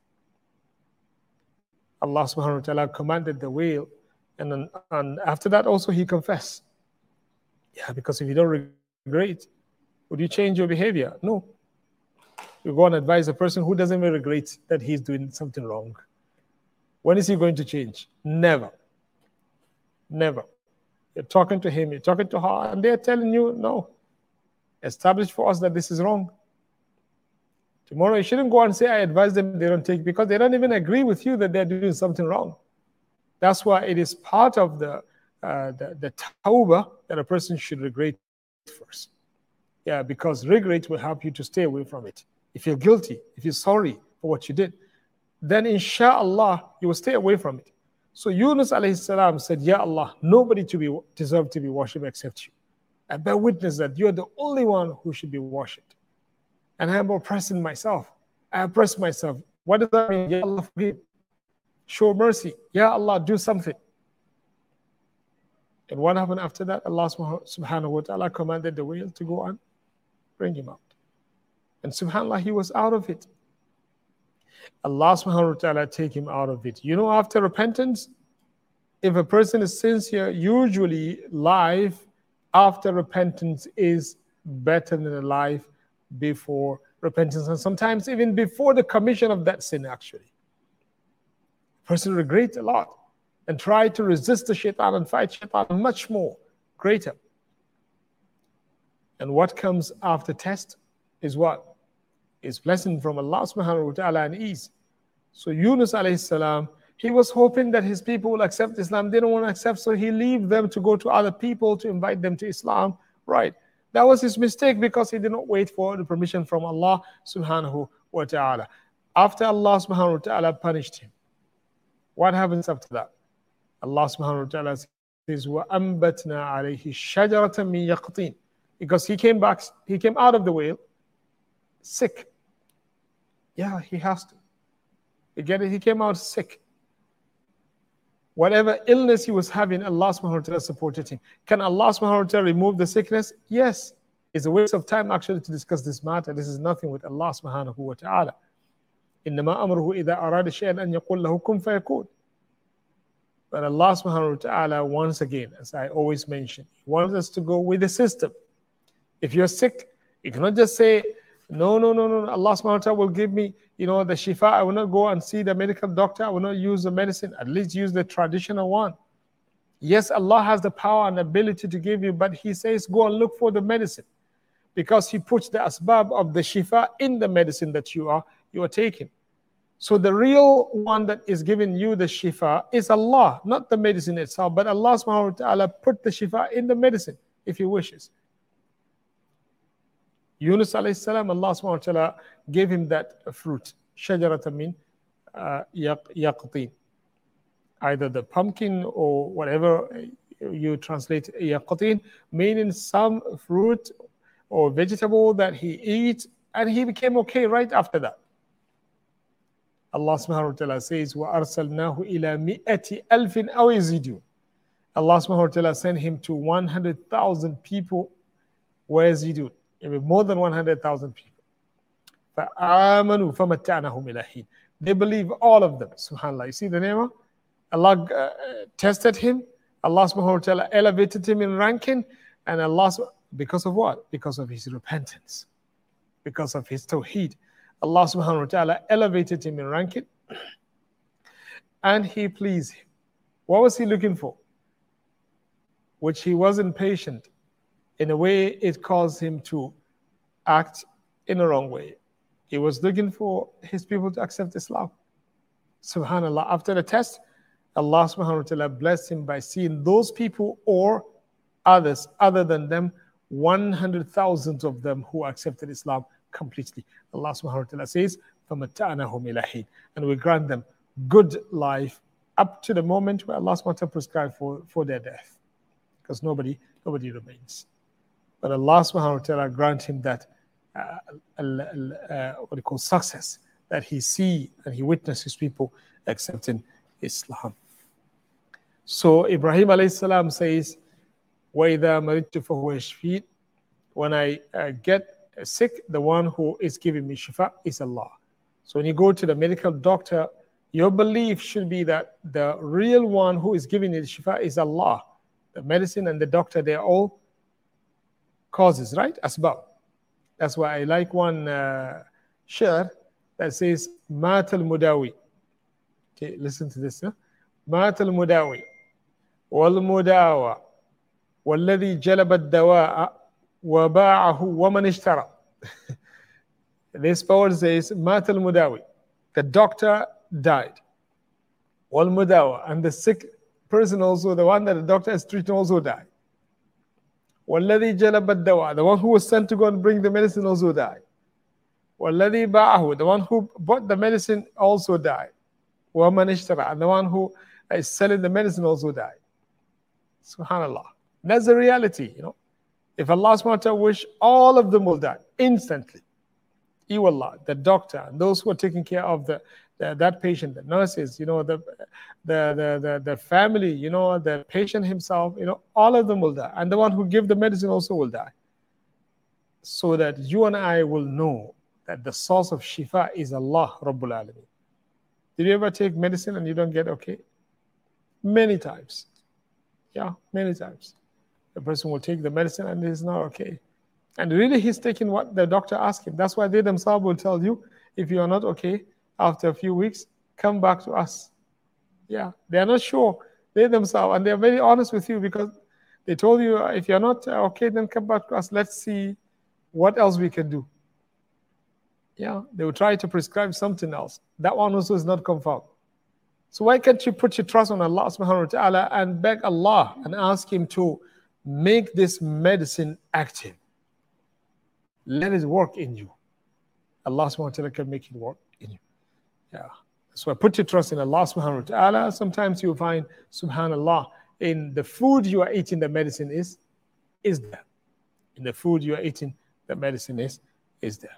Speaker 2: Allah subhanahu wa ta'ala commanded the whale, and after that also he confessed. Yeah, because if you don't regret, would you change your behavior? No. You go and advise a person who doesn't even regret that he's doing something wrong. When is he going to change? Never. Never. You're talking to him, you're talking to her, and they're telling you, no. Establish for us that this is wrong. Tomorrow you shouldn't go and say, I advise them, they don't take, because they don't even agree with you that they're doing something wrong. That's why it is part of the tawbah that a person should regret first. Yeah, because regret will help you to stay away from it. If you're guilty, if you're sorry for what you did, then inshallah, you will stay away from it. So Yunus alayhi salam said, Ya Allah, nobody deserve to be worshipped except you. I bear witness that you are the only one who should be worshipped. And I am oppressing myself. I oppress myself. What does that mean? Ya Allah, forgive. Show mercy. Ya Allah, do something. And what happened after that? Allah subhanahu wa ta'ala commanded the whale to go and bring him out. And subhanAllah, he was out of it. Allah subhanahu wa ta'ala take him out of it. After repentance, if a person is sincere, usually life after repentance is better than a life before repentance, and sometimes even before the commission of that sin actually. A person regrets a lot and try to resist the shaitan and fight shaitan much more, greater. And what comes after test is what? Is blessing from Allah subhanahu wa ta'ala and ease. So Yunus alayhi salam, he was hoping that his people will accept Islam. They don't want to accept, so he leave them to go to other people to invite them to Islam. Right. That was his mistake because he did not wait for the permission from Allah subhanahu wa ta'ala. After Allah subhanahu wa ta'ala punished him, what happens after that? Allah subhanahu wa ta'ala says, وَأَنْبَتْنَا عَلَيْهِ شَجَرَةً مِّن يَقْطِينَ. Because he came out of the whale sick. Yeah, he has to. You get it? He came out sick. Whatever illness he was having, Allah subhanahu wa ta'ala supported him. Can Allah subhanahu wa ta'ala remove the sickness? Yes. It's a waste of time actually to discuss this matter. This is nothing with Allah subhanahu wa ta'ala. إنما أمره إذا أراد شيئا أن يقول له كن فيكون. But Allah subhanahu wa ta'ala, once again, as I always mention, He wants us to go with the system. If you're sick, you cannot just say, no, Allah subhanahu wa ta'ala will give me, the shifa. I will not go and see the medical doctor. I will not use the medicine. At least use the traditional one. Yes, Allah has the power and ability to give you, but He says, go and look for the medicine. Because He puts the asbab of the shifa in the medicine that you are taking. So the real one that is giving you the shifa is Allah, not the medicine itself. But Allah subhanahu wa ta'ala put the shifa in the medicine if He wishes. Yunus alayhi salam, Allah subhanahu wa ta'ala gave him that fruit, shajaratan min yaqtin. Either the pumpkin or whatever you translate yaqtin, meaning some fruit or vegetable that he eats, and he became okay right after that. Allah subhanahu wa ta'ala says, وَأَرْسَلْنَاهُ إِلَى مِئَةِ أَلْفٍ أَوْ يَزِيدُونَ. Allah subhanahu wa ta'ala sent him to 100,000 people, وَيَزِيدُونَ, more than 100,000 people. فَآمَنُوا فَمَتَّعْنَاهُمْ إِلَى حِينٍ. They believe, all of them, subhanAllah. You see the name? Allah tested him, Allah subhanahu wa ta'ala elevated him in ranking, and Allah, because of what? Because of his repentance, because of his tawheed. Allah subhanahu wa ta'ala elevated him in ranking, and He pleased him. What was He looking for? Which he wasn't patient. In a way, it caused him to act in a wrong way. He was looking for his people to accept Islam. Subhanallah, after the test, Allah subhanahu wa ta'ala blessed him by seeing those people or others other than them, 100,000 of them who accepted Islam completely. Allah subhanahu wa ta'ala says, فَمَتَّعْنَاهُمْ إِلَى حِينٍ, and we grant them good life up to the moment where Allah subhanahu wa ta'ala prescribed for their death. Because nobody remains. But Allah subhanahu wa ta'ala grant him that success, that he see and he witnesses people accepting Islam. So Ibrahim alayhi salam says, وَإِذَا مَرِضْتُ فَهُوَ يَشْفِينِ. When I get sick, the one who is giving me shifa is Allah. So when you go to the medical doctor, your belief should be that the real one who is giving you the shifa is Allah. The medicine and the doctor, they're all causes, right? Asbab. That's why I like one share that says, مات المداوي. Okay, listen to this. مات المداوي والمداوى والذي جلب الدواء وباعه ومن اشترى. This power says, مات المداوي. The doctor died. والمداوى, and the sick person also, the one that the doctor is treating, also died. وَالَّذِي جَلَبَ الدَّوَاء, the one who was sent to go and bring the medicine, also died. وَالَّذِي بَاعَهُ, the one who bought the medicine, also died. وَمَنْ اشْتَرَى, and the one who is selling the medicine, also died. Subhanallah. That's the reality, If Allah subhanahu wa ta'ala wish, all of them will die instantly. Allah, the doctor, and those who are taking care of that patient, the nurses, the family, the patient himself, all of them will die. And the one who gives the medicine also will die. So that you and I will know that the source of shifa is Allah Rabbul Alameen. Did you ever take medicine and you don't get okay? Many times. Yeah, many times. The person will take the medicine and it is not okay. And really he's taking what the doctor asked him. That's why they themselves will tell you, if you are not okay, after a few weeks, come back to us. Yeah, they are not sure. They themselves, and they are very honest with you because they told you, if you're not okay, then come back to us. Let's see what else we can do. Yeah, they will try to prescribe something else. That one also is not confirmed. So why can't you put your trust on Allah subhanahu wa ta'ala and beg Allah and ask Him to make this medicine active? Let it work in you. Allah subhanahu wa ta'ala can make it work in you. Yeah. So put your trust in Allah subhanahu wa ta'ala. Sometimes you find, subhanallah, in the food you are eating, the medicine is there. In the food you are eating, the medicine is there.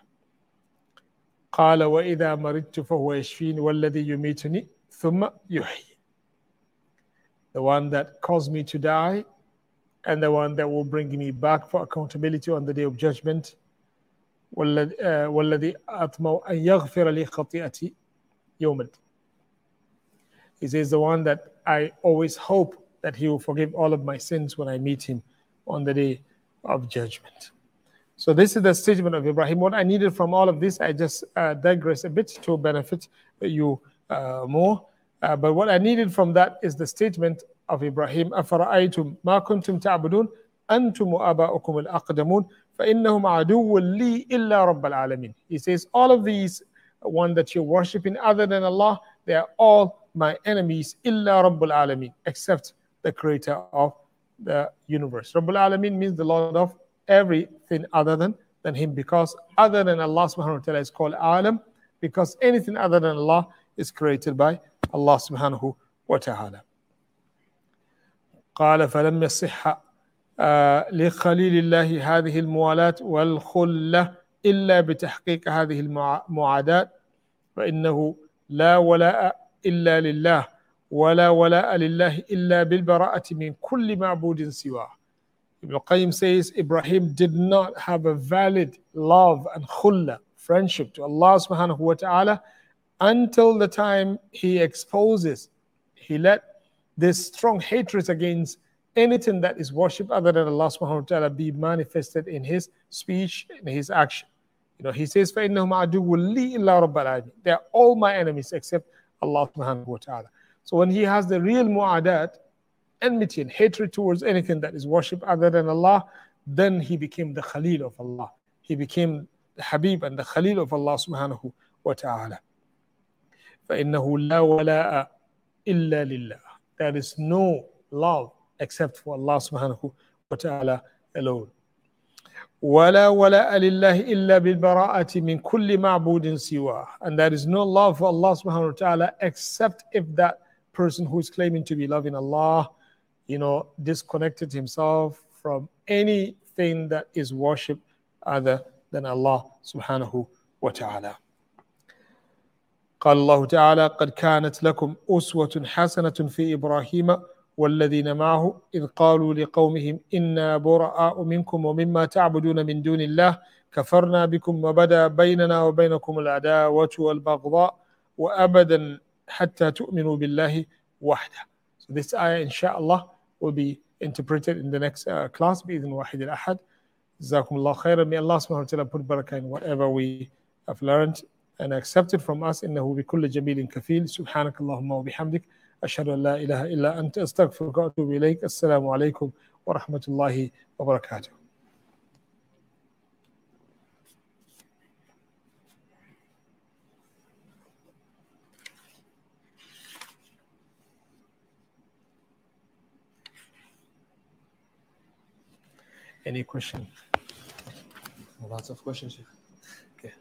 Speaker 2: قال وإذا مرضت فهو يشفين والذي يميتني ثم يحيي. The one that caused me to die and the one that will bring me back for accountability on the day of judgment. والذي أطمع أن يغفر لي خطيئتي يوم الدين. He says, the one that I always hope that he will forgive all of my sins when I meet him on the day of judgment. So this is the statement of Ibrahim. What I needed from all of this, I just digress a bit to benefit you more. But what I needed from that is the statement of Ibrahim. أَفَرَأَيْتُمْ مَا كُنْتُمْ تَعْبُدُونَ أَنْتُمْ وَآبَاؤُكُمُ الْأَقْدَمُونَ فَإِنَّهُمْ عَدُوٌّ لِّي إِلَّا رَبَّ الْعَالَمِينَ. He says, all of these one that you're worshipping other than Allah, they are all my enemies, إِلَّا رَبَّ الْعَالَمِينَ, except the creator of the universe. Rabbul Alameen means the Lord of everything other than him, because other than Allah subhanahu wa ta'ala is called Alam, because anything other than Allah is created by Allah subhanahu wa ta'ala. قال فلم يصح لخليل الله هذه الموالاة والخلة إلا بتحقيق هذه المعاداة، فإنه لا ولاء إلا لله ولا ولاء لله إلا بالبراءة من كل معبود سواه. Ibn Qayyim says Ibrahim did not have a valid love and khulla, friendship to Allah subhanahu wa ta'ala, until the time he let this strong hatred against anything that is worshipped other than Allah subhanahu wa ta'ala be manifested in his speech, in his action. He says, فَإِنَّهُمْ عَدُوٌّ لِّي إِلَّا رَبَّ الْعَالَمِينَ. They are all my enemies except Allah subhanahu wa ta'ala. So when he has the real mu'adat, enmity and hatred towards anything that is worshipped other than Allah, then he became the Khalil of Allah. He became the Habib and the Khalil of Allah subhanahu wa ta'ala. فَإِنَّهُ لَا وَلَاءَ إِلَّا لِلَّهِ. There is no love except for Allah subhanahu wa ta'ala alone. وَلَا وَلَاءَ لِلَّهِ إِلَّا بِالْبَرَاءَةِ مِنْ كُلِّ مَعْبُودٍ سِوَاهُ. And there is no love for Allah subhanahu wa ta'ala except if that person who is claiming to be loving Allah, disconnected himself from anything that is worshipped other than Allah subhanahu wa ta'ala. قال الله تعالى قد كانت لكم أسوة حسنة في إبراهيم والذين معه إذ قالوا لقومهم إنا براء منكم ومما تعبدون من دون الله كفرنا بكم وبدا بيننا وبينكم العداوة والبغضاء وأبدا حتى تؤمنوا بالله وحده. So this ayah inshallah will be interpreted in the next class بإذن واحد الأحد. جزاكم الله خيرا. May Allah subhanahu wa ta'ala put barakah in whatever we have learned and accepted from us. إنه بكل جميل كفيل. سبحانك اللهم وبحمدك أشهد أن لا إله إلا أنت أستغفرك وأتوب إليك. السلام عليكم ورحمة الله وبركاته. Any question?
Speaker 1: Lots of questions. Okay.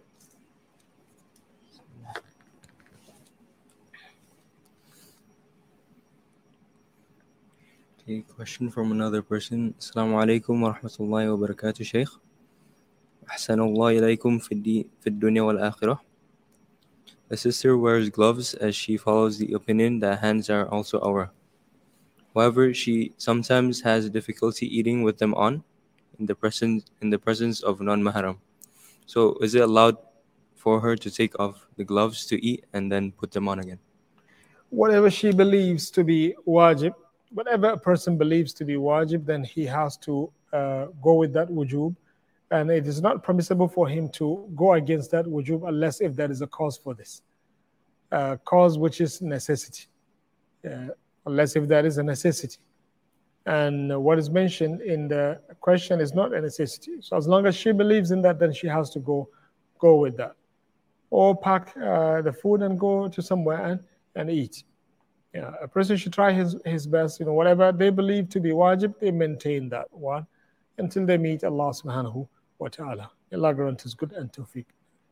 Speaker 3: Okay, question from another person. Assalamu alaikum wa rahmatullahi wa barakatuh, Shaykh. Ahsanallah ilaykum fi dunya wal akhirah. A sister wears gloves as she follows the opinion that hands are also awrah. However, she sometimes has difficulty eating with them on in the presence of non-mahram. So is it allowed for her to take off the gloves to eat and then put them on again?
Speaker 2: Whatever she believes to be wajib, whatever a person believes to be wajib, then he has to go with that wujub. And it is not permissible for him to go against that wujub unless if there is a cause for this. Cause which is necessity. Unless if there is a necessity. And what is mentioned in the question is not a necessity. So as long as she believes in that, then she has to go with that. Or pack the food and go to somewhere and eat. A person should try his best. Whatever they believe to be wajib, they maintain that one until they meet Allah subhanahu wa ta'ala. Allah grant us good and tawfiq.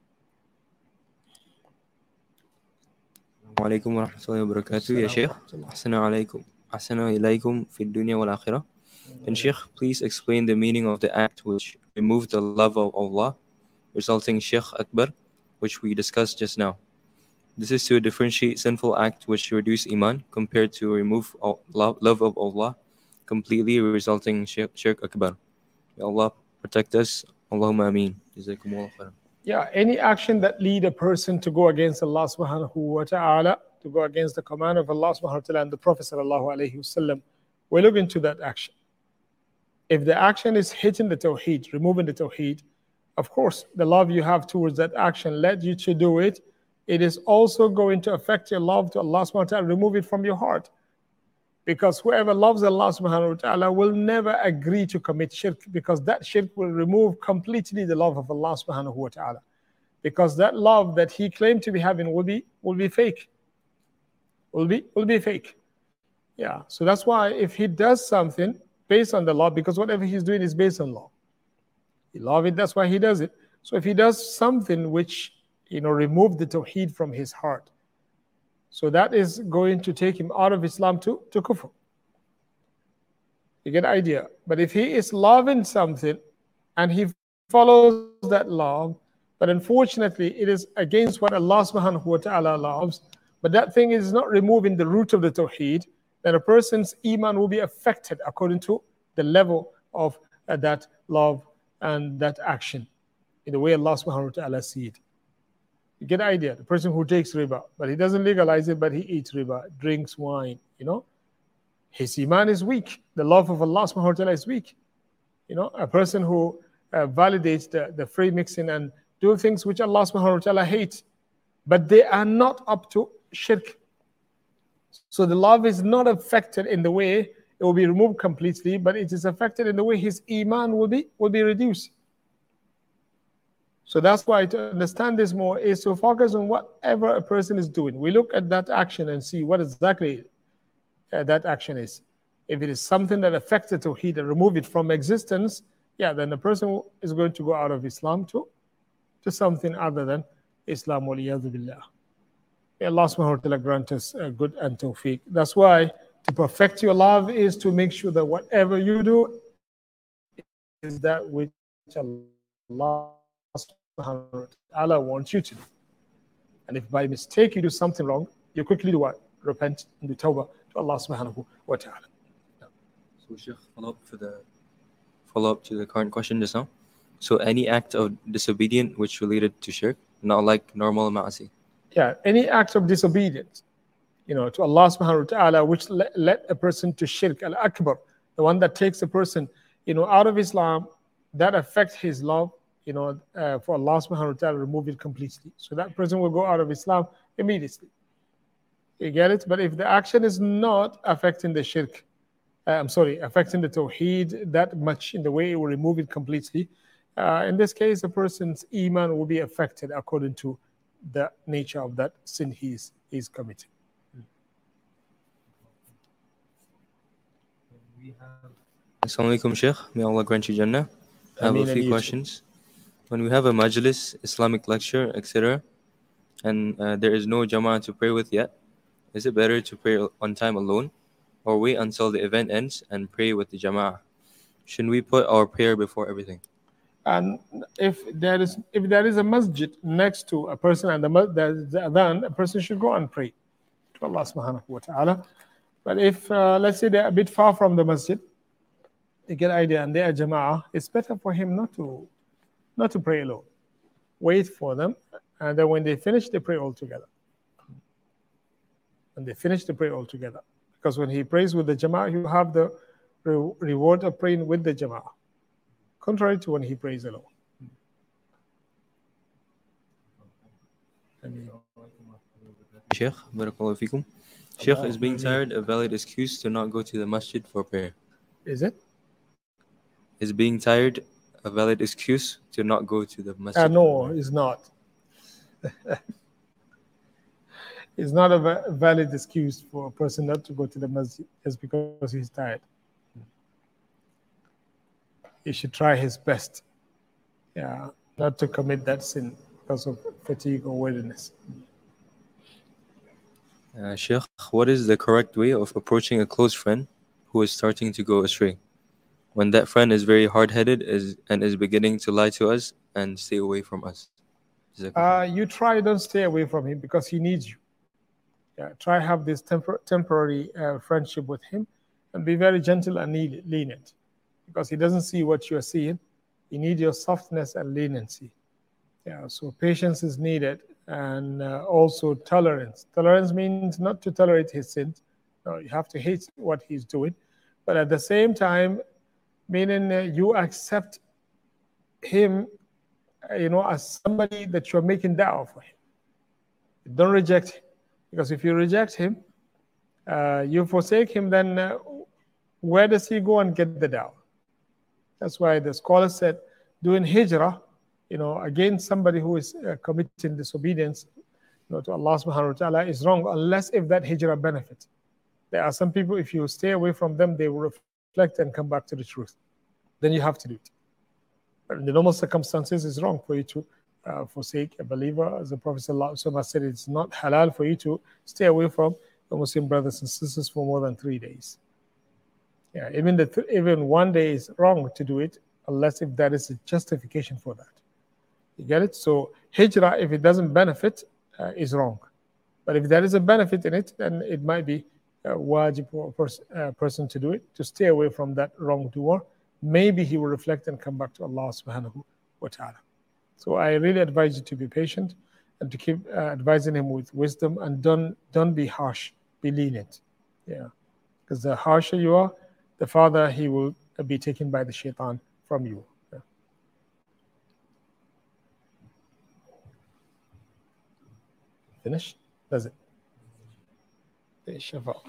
Speaker 3: Wa alaikum wa rahmatullahi wa barakatuh. Ya Shaykh, Ahsana ilaykum fi dunya wal akhirah. Can Shaykh please explain the meaning of the act which removed the love of Allah, resulting Shaykh Akbar, which we discussed just now? This is to differentiate sinful act which reduce iman compared to remove love of Allah, completely, resulting shirk akbar. May Allah protect us. Allahumma ameen. Jazakumullah khairan.
Speaker 2: Yeah, any action that lead a person to go against Allah subhanahu wa ta'ala, to go against the command of Allah subhanahu wa ta'ala and the Prophet sallallahu alayhi wasallam, we look into that action. If the action is hitting the tawheed, removing the tawheed, of course, the love you have towards that action led you to do it. It is also going to affect your love to Allah subhanahu wa ta'ala, remove it from your heart. Because whoever loves Allah subhanahu wa ta'ala will never agree to commit shirk, because that shirk will remove completely the love of Allah subhanahu wa ta'ala. Because that love that he claimed to be having will be fake. Will be fake. Yeah. So that's why if he does something based on the law, because whatever he's doing is based on law. He loves it, that's why he does it. So if he does something which remove the tawheed from his heart, so that is going to take him out of Islam to kufr. You get the idea? But if he is loving something and he follows that law, but unfortunately it is against what Allah subhanahu wa ta'ala loves, but that thing is not removing the root of the tawheed, then a person's iman will be affected according to the level of that love and that action, in the way Allah subhanahu wa ta'ala sees it. You get the idea? The person who takes riba, but he doesn't legalize it, but he eats riba, drinks wine, his iman is weak. The love of Allah subhanahu wa ta'ala is weak. A person who validates the free mixing and do things which Allah subhanahu wa ta'ala hates, but they are not up to shirk. So the love is not affected in the way it will be removed completely, but it is affected in the way his iman will be reduced. So that's why to understand this more is to focus on whatever a person is doing. We look at that action and see what exactly that action is. If it is something that affects the tawheed and remove it from existence, then the person is going to go out of Islam to something other than Islam. Waliyadhu billah. May Allah subhanahu wa ta'ala grant us good and tawfiq. That's why to perfect your love is to make sure that whatever you do is that which Allah subhanahu wa ta'ala wants you to do. And if by mistake you do something wrong, you quickly do what? Repent and do tawbah to Allah subhanahu wa ta'ala.
Speaker 3: So Sheikh, follow up to the current question just now. So any act of disobedience which related to shirk, not like normal ma'asi.
Speaker 2: Yeah, any act of disobedience, to Allah subhanahu wa ta'ala, which led a person to shirk al-akbar, the one that takes a person, out of Islam, that affects his love, for Allah subhanahu wa ta'ala, remove it completely. So that person will go out of Islam immediately. You get it? But if the action is not affecting the shirk, affecting the tawheed that much in the way it will remove it completely, in this case, a person's iman will be affected according to the nature of that sin he is committing.
Speaker 3: Assalamu alaikum, Sheikh. May Allah grant you Jannah. I have a few questions. When we have a majlis, Islamic lecture, etc., and there is no jama'ah to pray with yet, is it better to pray on time alone, or wait until the event ends and pray with the jama'ah? Shouldn't we put our prayer before everything?
Speaker 2: And if there is a masjid next to a person and the adhan, a person should go and pray to Allah subhanahu wa ta'ala. But if let's say they're a bit far from the masjid, you get an idea, and they are jama'ah, it's better for him not to pray alone. Wait for them, and then when they finish, they pray all together. And they finish, they pray all together. Because when he prays with the jama'ah, you have the reward of praying with the jama'ah, contrary to when he prays alone.
Speaker 3: Sheikh, barakallahu fikum. Sheikh, is being tired a valid excuse to not go to the masjid for prayer?
Speaker 2: Is it?
Speaker 3: Is being tired a valid excuse to not go to the masjid?
Speaker 2: No, it's not. It's not a valid excuse for a person not to go to the masjid just because he's tired. He should try his best, not to commit that sin because of fatigue or weariness.
Speaker 3: Sheikh, what is the correct way of approaching a close friend who is starting to go astray, when that friend is very hard-headed and is beginning to lie to us and stay away from us?
Speaker 2: You don't stay away from him because he needs you. Try have this temporary friendship with him, and be very gentle and lenient, because he doesn't see what you are seeing. He needs your softness and leniency. Yeah, so patience is needed, and also tolerance. Tolerance means not to tolerate his sins. No, you have to hate what he's doing, but at the same time, meaning you accept him, as somebody that you're making da'wah for him. Don't reject him, because if you reject him, you forsake him, then where does he go and get the da'wah? That's why the scholar said doing hijrah, against somebody who is committing disobedience to Allah subhanahu wa ta'ala is wrong, unless if that hijrah benefits. There are some people, if you stay away from them, they will reflect and come back to the truth. Then you have to do it. But in the normal circumstances, it's wrong for you to forsake a believer. As the Prophet ﷺ said, it's not halal for you to stay away from your Muslim brothers and sisters for more than 3 days. Yeah, even 1 day is wrong to do it, unless if that is a justification for that. You get it? So hijrah, if it doesn't benefit, is wrong. But if there is a benefit in it, then it might be wajib for a person to do it, to stay away from that wrongdoer. Maybe he will reflect and come back to Allah subhanahu wa ta'ala. So I really advise you to be patient and to keep advising him with wisdom, and don't be harsh, be lenient. Yeah, because the harsher you are, the farther he will be taken by the shaitan from you. Yeah. Finish? Does it? Shafa.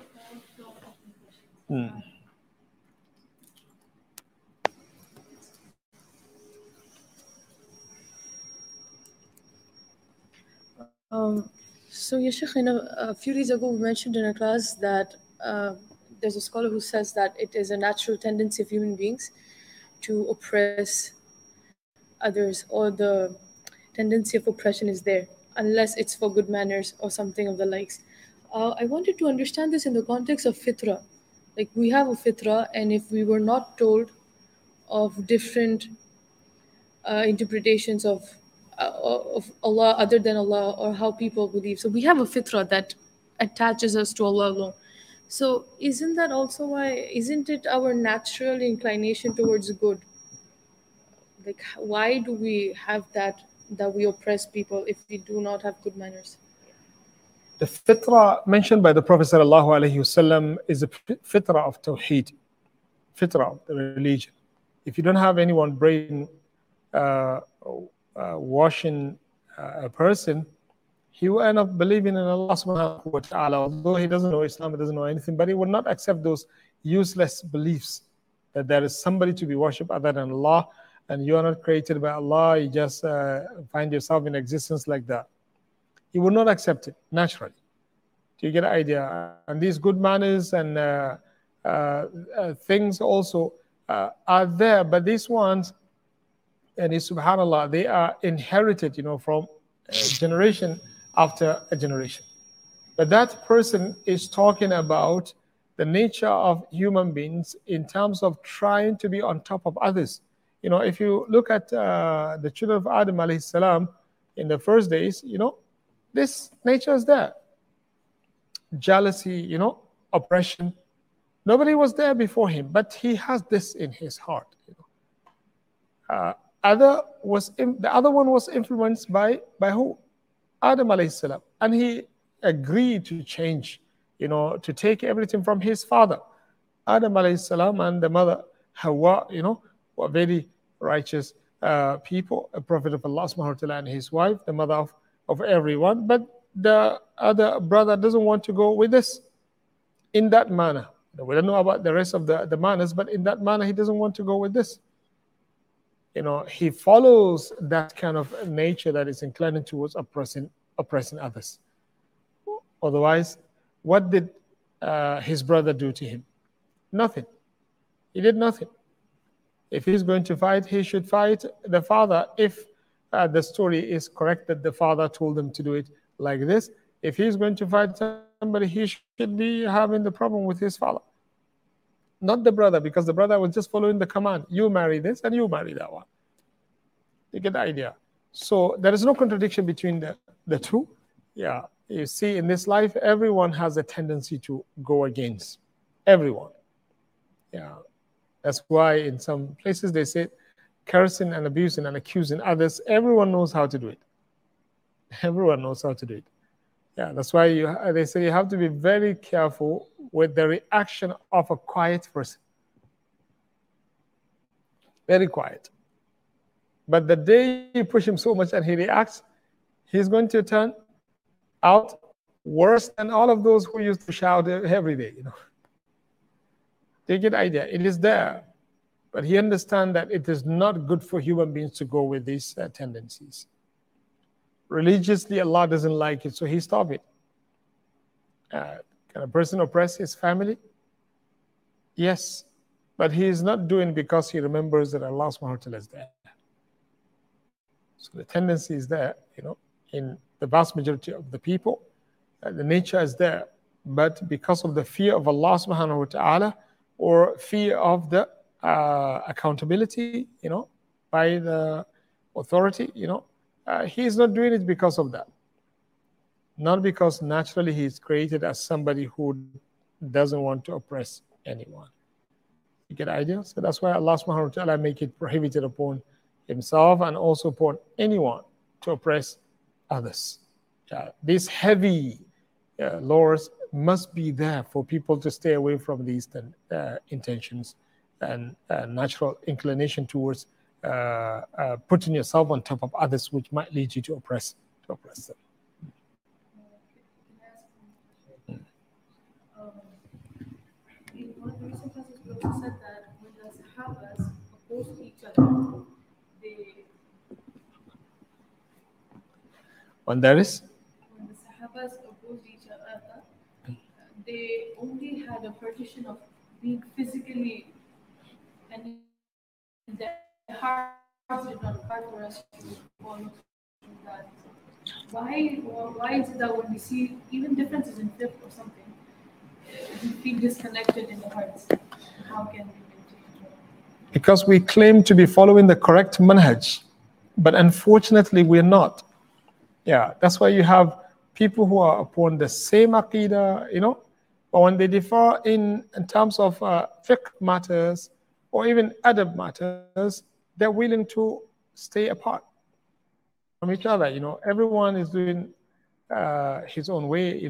Speaker 4: So, Ya Sheikh, a few days ago, we mentioned in a class that there's a scholar who says that it is a natural tendency of human beings to oppress others, or the tendency of oppression is there, unless it's for good manners or something of the likes. I wanted to understand this in the context of fitra. Like, we have a fitra, and if we were not told of different interpretations of Allah other than Allah, or how people believe, so we have a fitra that attaches us to Allah alone. So isn't that also why, isn't it our natural inclination towards good? Like, why do we have that we oppress people if we do not have good manners?
Speaker 2: The fitrah mentioned by the Prophet ﷺ is a fitrah of Tawheed, fitrah of the religion. If you don't have anyone washing a person, he will end up believing in Allah subhanahu wa ta'ala, although he doesn't know Islam, he doesn't know anything, but he will not accept those useless beliefs that there is somebody to be worshipped other than Allah, and you are not created by Allah, you just find yourself in existence like that. He will not accept it naturally. Do you get an idea? And these good manners and things also are there, but these ones, and subhanAllah, they are inherited, from generation after a generation. But that person is talking about the nature of human beings in terms of trying to be on top of others. If you look at the children of Adam alayhi salam in the first days, this nature is there. Jealousy, oppression. Nobody was there before him, but he has this in his heart. The other one was influenced by who? Adam alayhi salam. And he agreed to change, to take everything from his father. Adam alayhi salam and the mother Hawa, were very righteous people, a prophet of Allah subhanahu wa ta'ala, and his wife, the mother of everyone. But the other brother doesn't want to go with this in that manner. We don't know about the rest of the manners, but in that manner, he doesn't want to go with this. He follows that kind of nature that is inclining towards oppressing others. Otherwise, what did his brother do to him? Nothing. He did nothing. If he's going to fight, he should fight the father. If the story is correct that the father told him to do it like this, if he's going to fight somebody, he should be having the problem with his father, not the brother, because the brother was just following the command. You marry this and you marry that one. You get the idea. So there is no contradiction between the two. Yeah, you see, in this life, everyone has a tendency to go against everyone. Yeah, that's why in some places they say cursing and abusing and accusing others, everyone knows how to do it. Everyone knows how to do it. Yeah, that's why they say you have to be very careful with the reaction of a quiet person. Very quiet. But the day you push him so much and he reacts, he's going to turn out worse than all of those who used to shout every day. They get the idea. It is there. But he understands that it is not good for human beings to go with these tendencies. Religiously, Allah doesn't like it, so he stopped it. Can a person oppress his family? Yes. But he is not doing it because he remembers that Allah subhanahu wa ta'ala is there. So the tendency is there, in the vast majority of the people. The nature is there. But because of the fear of Allah subhanahu wa ta'ala, or fear of the accountability, by the authority, he is not doing it because of that. Not because naturally he is created as somebody who doesn't want to oppress anyone. You get the idea? So that's why Allah subhanahu wa ta'ala make it prohibited upon himself and also upon anyone to oppress others. These heavy laws must be there for people to stay away from these intentions and natural inclination towards putting yourself on top of others, which might lead you to oppress them.
Speaker 4: In one of the recent classes, we also said that when the Sahabas opposed each other,
Speaker 2: when the
Speaker 4: Sahabas opposed each other, they only had a partition of being physically, and their hearts did not fight for us to follow through that. Why is it that when we see even differences in fiqh or something, we feel disconnected in the hearts? How can we maintain it?
Speaker 2: Because we claim to be following the correct manhaj, but unfortunately we're not. Yeah, that's why you have people who are upon the same aqidah, but when they differ in terms of fiqh matters or even adab matters, they're willing to stay apart from each other. Everyone is doing his own way.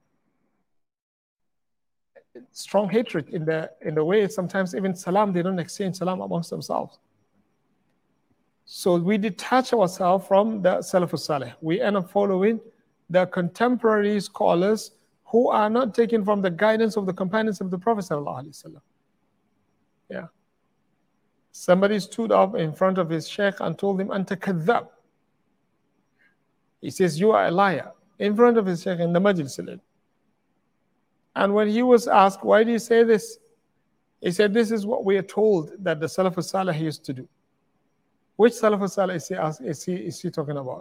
Speaker 2: Strong hatred in the way. Sometimes even salam, they don't exchange salam amongst themselves. So we detach ourselves from the Salafus Salih. We end up following the contemporary scholars who are not taken from the guidance of the companions of the Prophet ﷺ. Yeah. Somebody stood up in front of his sheikh and told him, Anta kadhab. He says, you are a liar, in front of his sheikh in the majlis. And when he was asked, why do you say this? He said, this is what we are told that the Salafus Salih used to do. Which Salafus Salih is he talking about?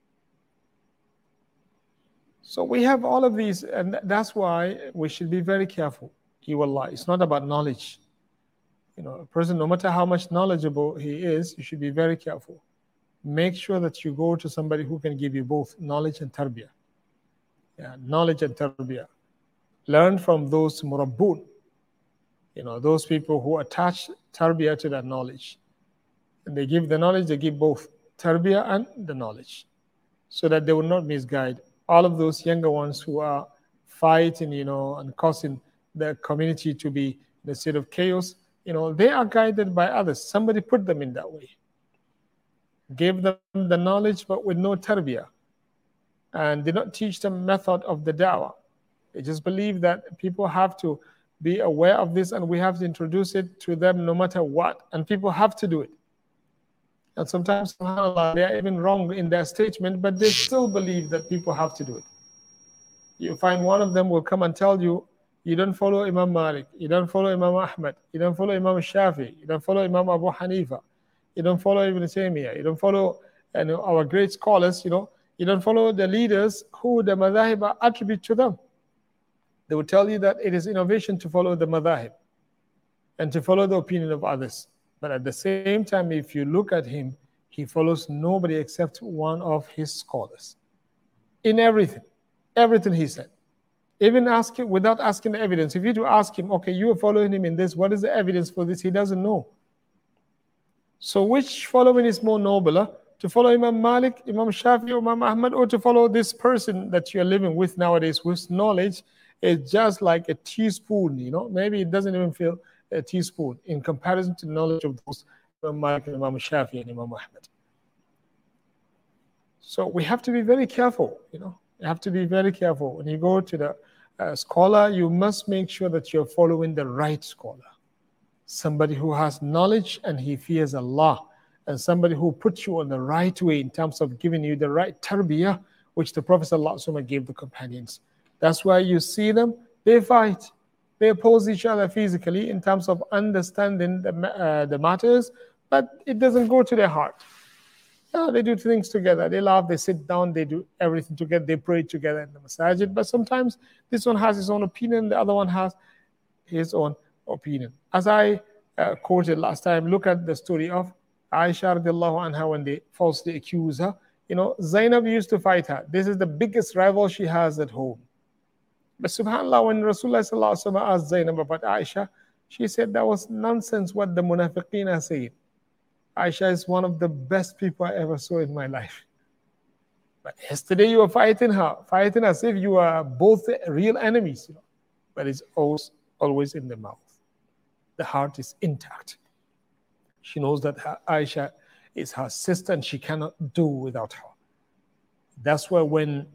Speaker 2: So we have all of these, and that's why we should be very careful. It's not about knowledge. A person, no matter how much knowledgeable he is, you should be very careful. Make sure that you go to somebody who can give you both knowledge and tarbiyah. Yeah, knowledge and tarbiyah. Learn from those murabbun, those people who attach tarbiyah to that knowledge. And they give the knowledge, they give both tarbiyah and the knowledge, so that they will not misguide all of those younger ones who are fighting, and causing the community to be in a state of chaos. They are guided by others. Somebody put them in that way. Gave them the knowledge, but with no tarbiyah. And did not teach them method of the da'wah. They just believe that people have to be aware of this and we have to introduce it to them no matter what. And people have to do it. And sometimes, subhanAllah, they are even wrong in their statement, but they still believe that people have to do it. You find one of them will come and tell you, you don't follow Imam Malik, you don't follow Imam Ahmad, you don't follow Imam Shafi, you don't follow Imam Abu Hanifa, you don't follow Ibn Taymiyyah, you don't follow our great scholars, you don't follow the leaders who the madhahib attribute to them. They will tell you that it is innovation to follow the madhahib and to follow the opinion of others. But at the same time, if you look at him, he follows nobody except one of his scholars. In everything he said. Even ask him without asking the evidence. If you do ask him, okay, you are following him in this, what is the evidence for this? He doesn't know. So which following is more nobler? To follow Imam Malik, Imam Shafi, Imam Ahmad, or to follow this person that you're living with nowadays, whose knowledge is just like a teaspoon, you know? Maybe it doesn't even feel a teaspoon in comparison to the knowledge of those Imam Malik and Imam Shafi and Imam Ahmad. So we have to be very careful, you know? You have to be very careful. When you go to the scholar, you must make sure that you're following the right scholar. Somebody who has knowledge and he fears Allah, and somebody who puts you on the right way in terms of giving you the right tarbiyah, which the Prophet ﷺ gave the companions. That's why you see them, they fight. They oppose each other physically in terms of understanding the matters, but it doesn't go to their heart. No, they do things together. They laugh, they sit down, they do everything together, they pray together in the masajid. But sometimes this one has his own opinion, the other one has his own opinion. As I quoted last time, look at the story of Aisha radiallahu anha when they falsely accuse her. You know, Zainab used to fight her. This is the biggest rival she has at home. But subhanAllah, when Rasulullah sallallahu alaihi wasallam asked Zainab about Aisha, she said that was nonsense what the munafiqeen are saying. Aisha is one of the best people I ever saw in my life. But yesterday you were fighting her as if you are both real enemies. You know? But it's always in the mouth. The heart is intact. She knows that Aisha is her sister and she cannot do without her. That's why when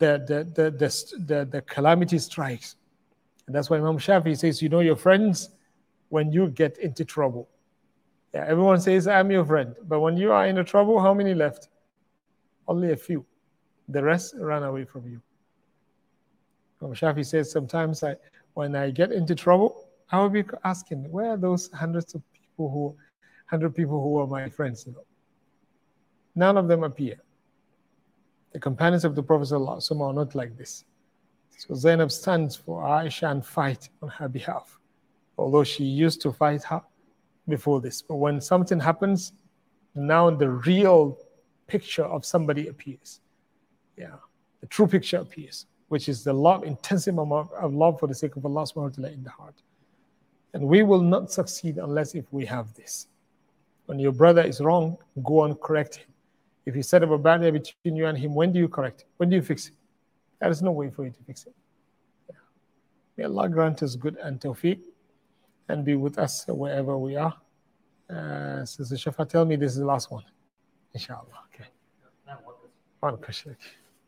Speaker 2: the calamity strikes, and that's why Imam Shafi says, you know your friends when you get into trouble. Yeah, everyone says, I'm your friend. But when you are in a trouble, how many left? Only a few. The rest run away from you. Imam Shafi says, sometimes when I get into trouble, I will be asking, where are those hundred people who are my friends? You know? None of them appear. The companions of the Prophet ﷺ are not like this. So Zainab stands for Aisha and fight on her behalf. Although she used to fight her before this. But when something happens, now the real picture of somebody appears. Yeah, the true picture appears, which is the love, intensive amount of love for the sake of Allah subhanahu wa ta'ala in the heart. And we will not succeed unless if we have this. When your brother is wrong, go and correct him. If he set up a barrier between you and him, when do you correct it? When do you fix it? There is no way for you to fix it. Yeah. May Allah grant us good and tawfiq and be with us wherever we are. Sister Shafa, tell me this is the last one. Inshallah. Okay. One question.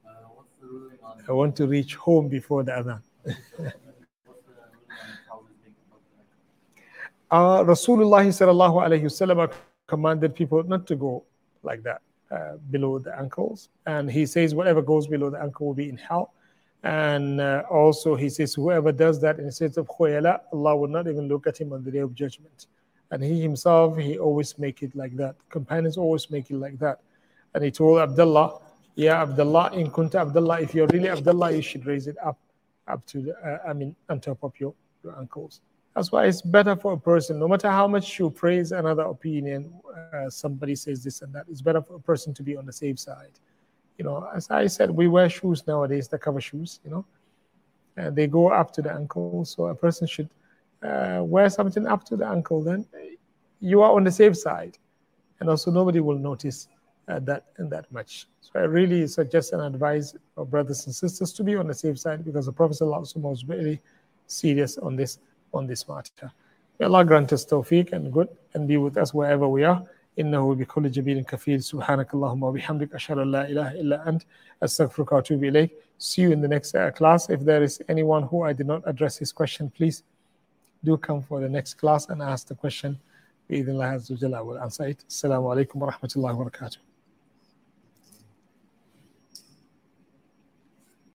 Speaker 2: I want to reach home before the adhan. Rasulullah sallallahu alayhi wasallam commanded people not to go like that below the ankles, and he says whatever goes below the ankle will be in hell. And also he says whoever does that in the sense of khuyala, Allah will not even look at him on the day of judgment. And he himself, he always make it like that. Companions always make it like that. And he told Abdullah, yeah, Abdullah, in kunta Abdullah, if you're really Abdullah, you should raise it up to the, on top of your ankles. That's why it's better for a person, no matter how much you praise another opinion, somebody says this and that, it's better for a person to be on the safe side. You know, as I said, we wear shoes nowadays, the cover shoes, you know, and they go up to the ankle. So a person should wear something up to the ankle, then you are on the safe side. And also nobody will notice that much. So I really suggest and advise our brothers and sisters to be on the safe side, because the Prophet ﷺ was very serious on this matter. May Allah grant us tawfiq and good and be with us wherever we are. إنه بكل جميل كفيل سبحانك اللهم وبحمدك أشهد أن لا إله إلا أنت أستغفرك وأتوب إليك. See you in the next class. If there is anyone who I did not address his question, please do come for the next class and ask the question. بإذن الله عز وجل I will answer it. السلام عليكم ورحمة الله وبركاته.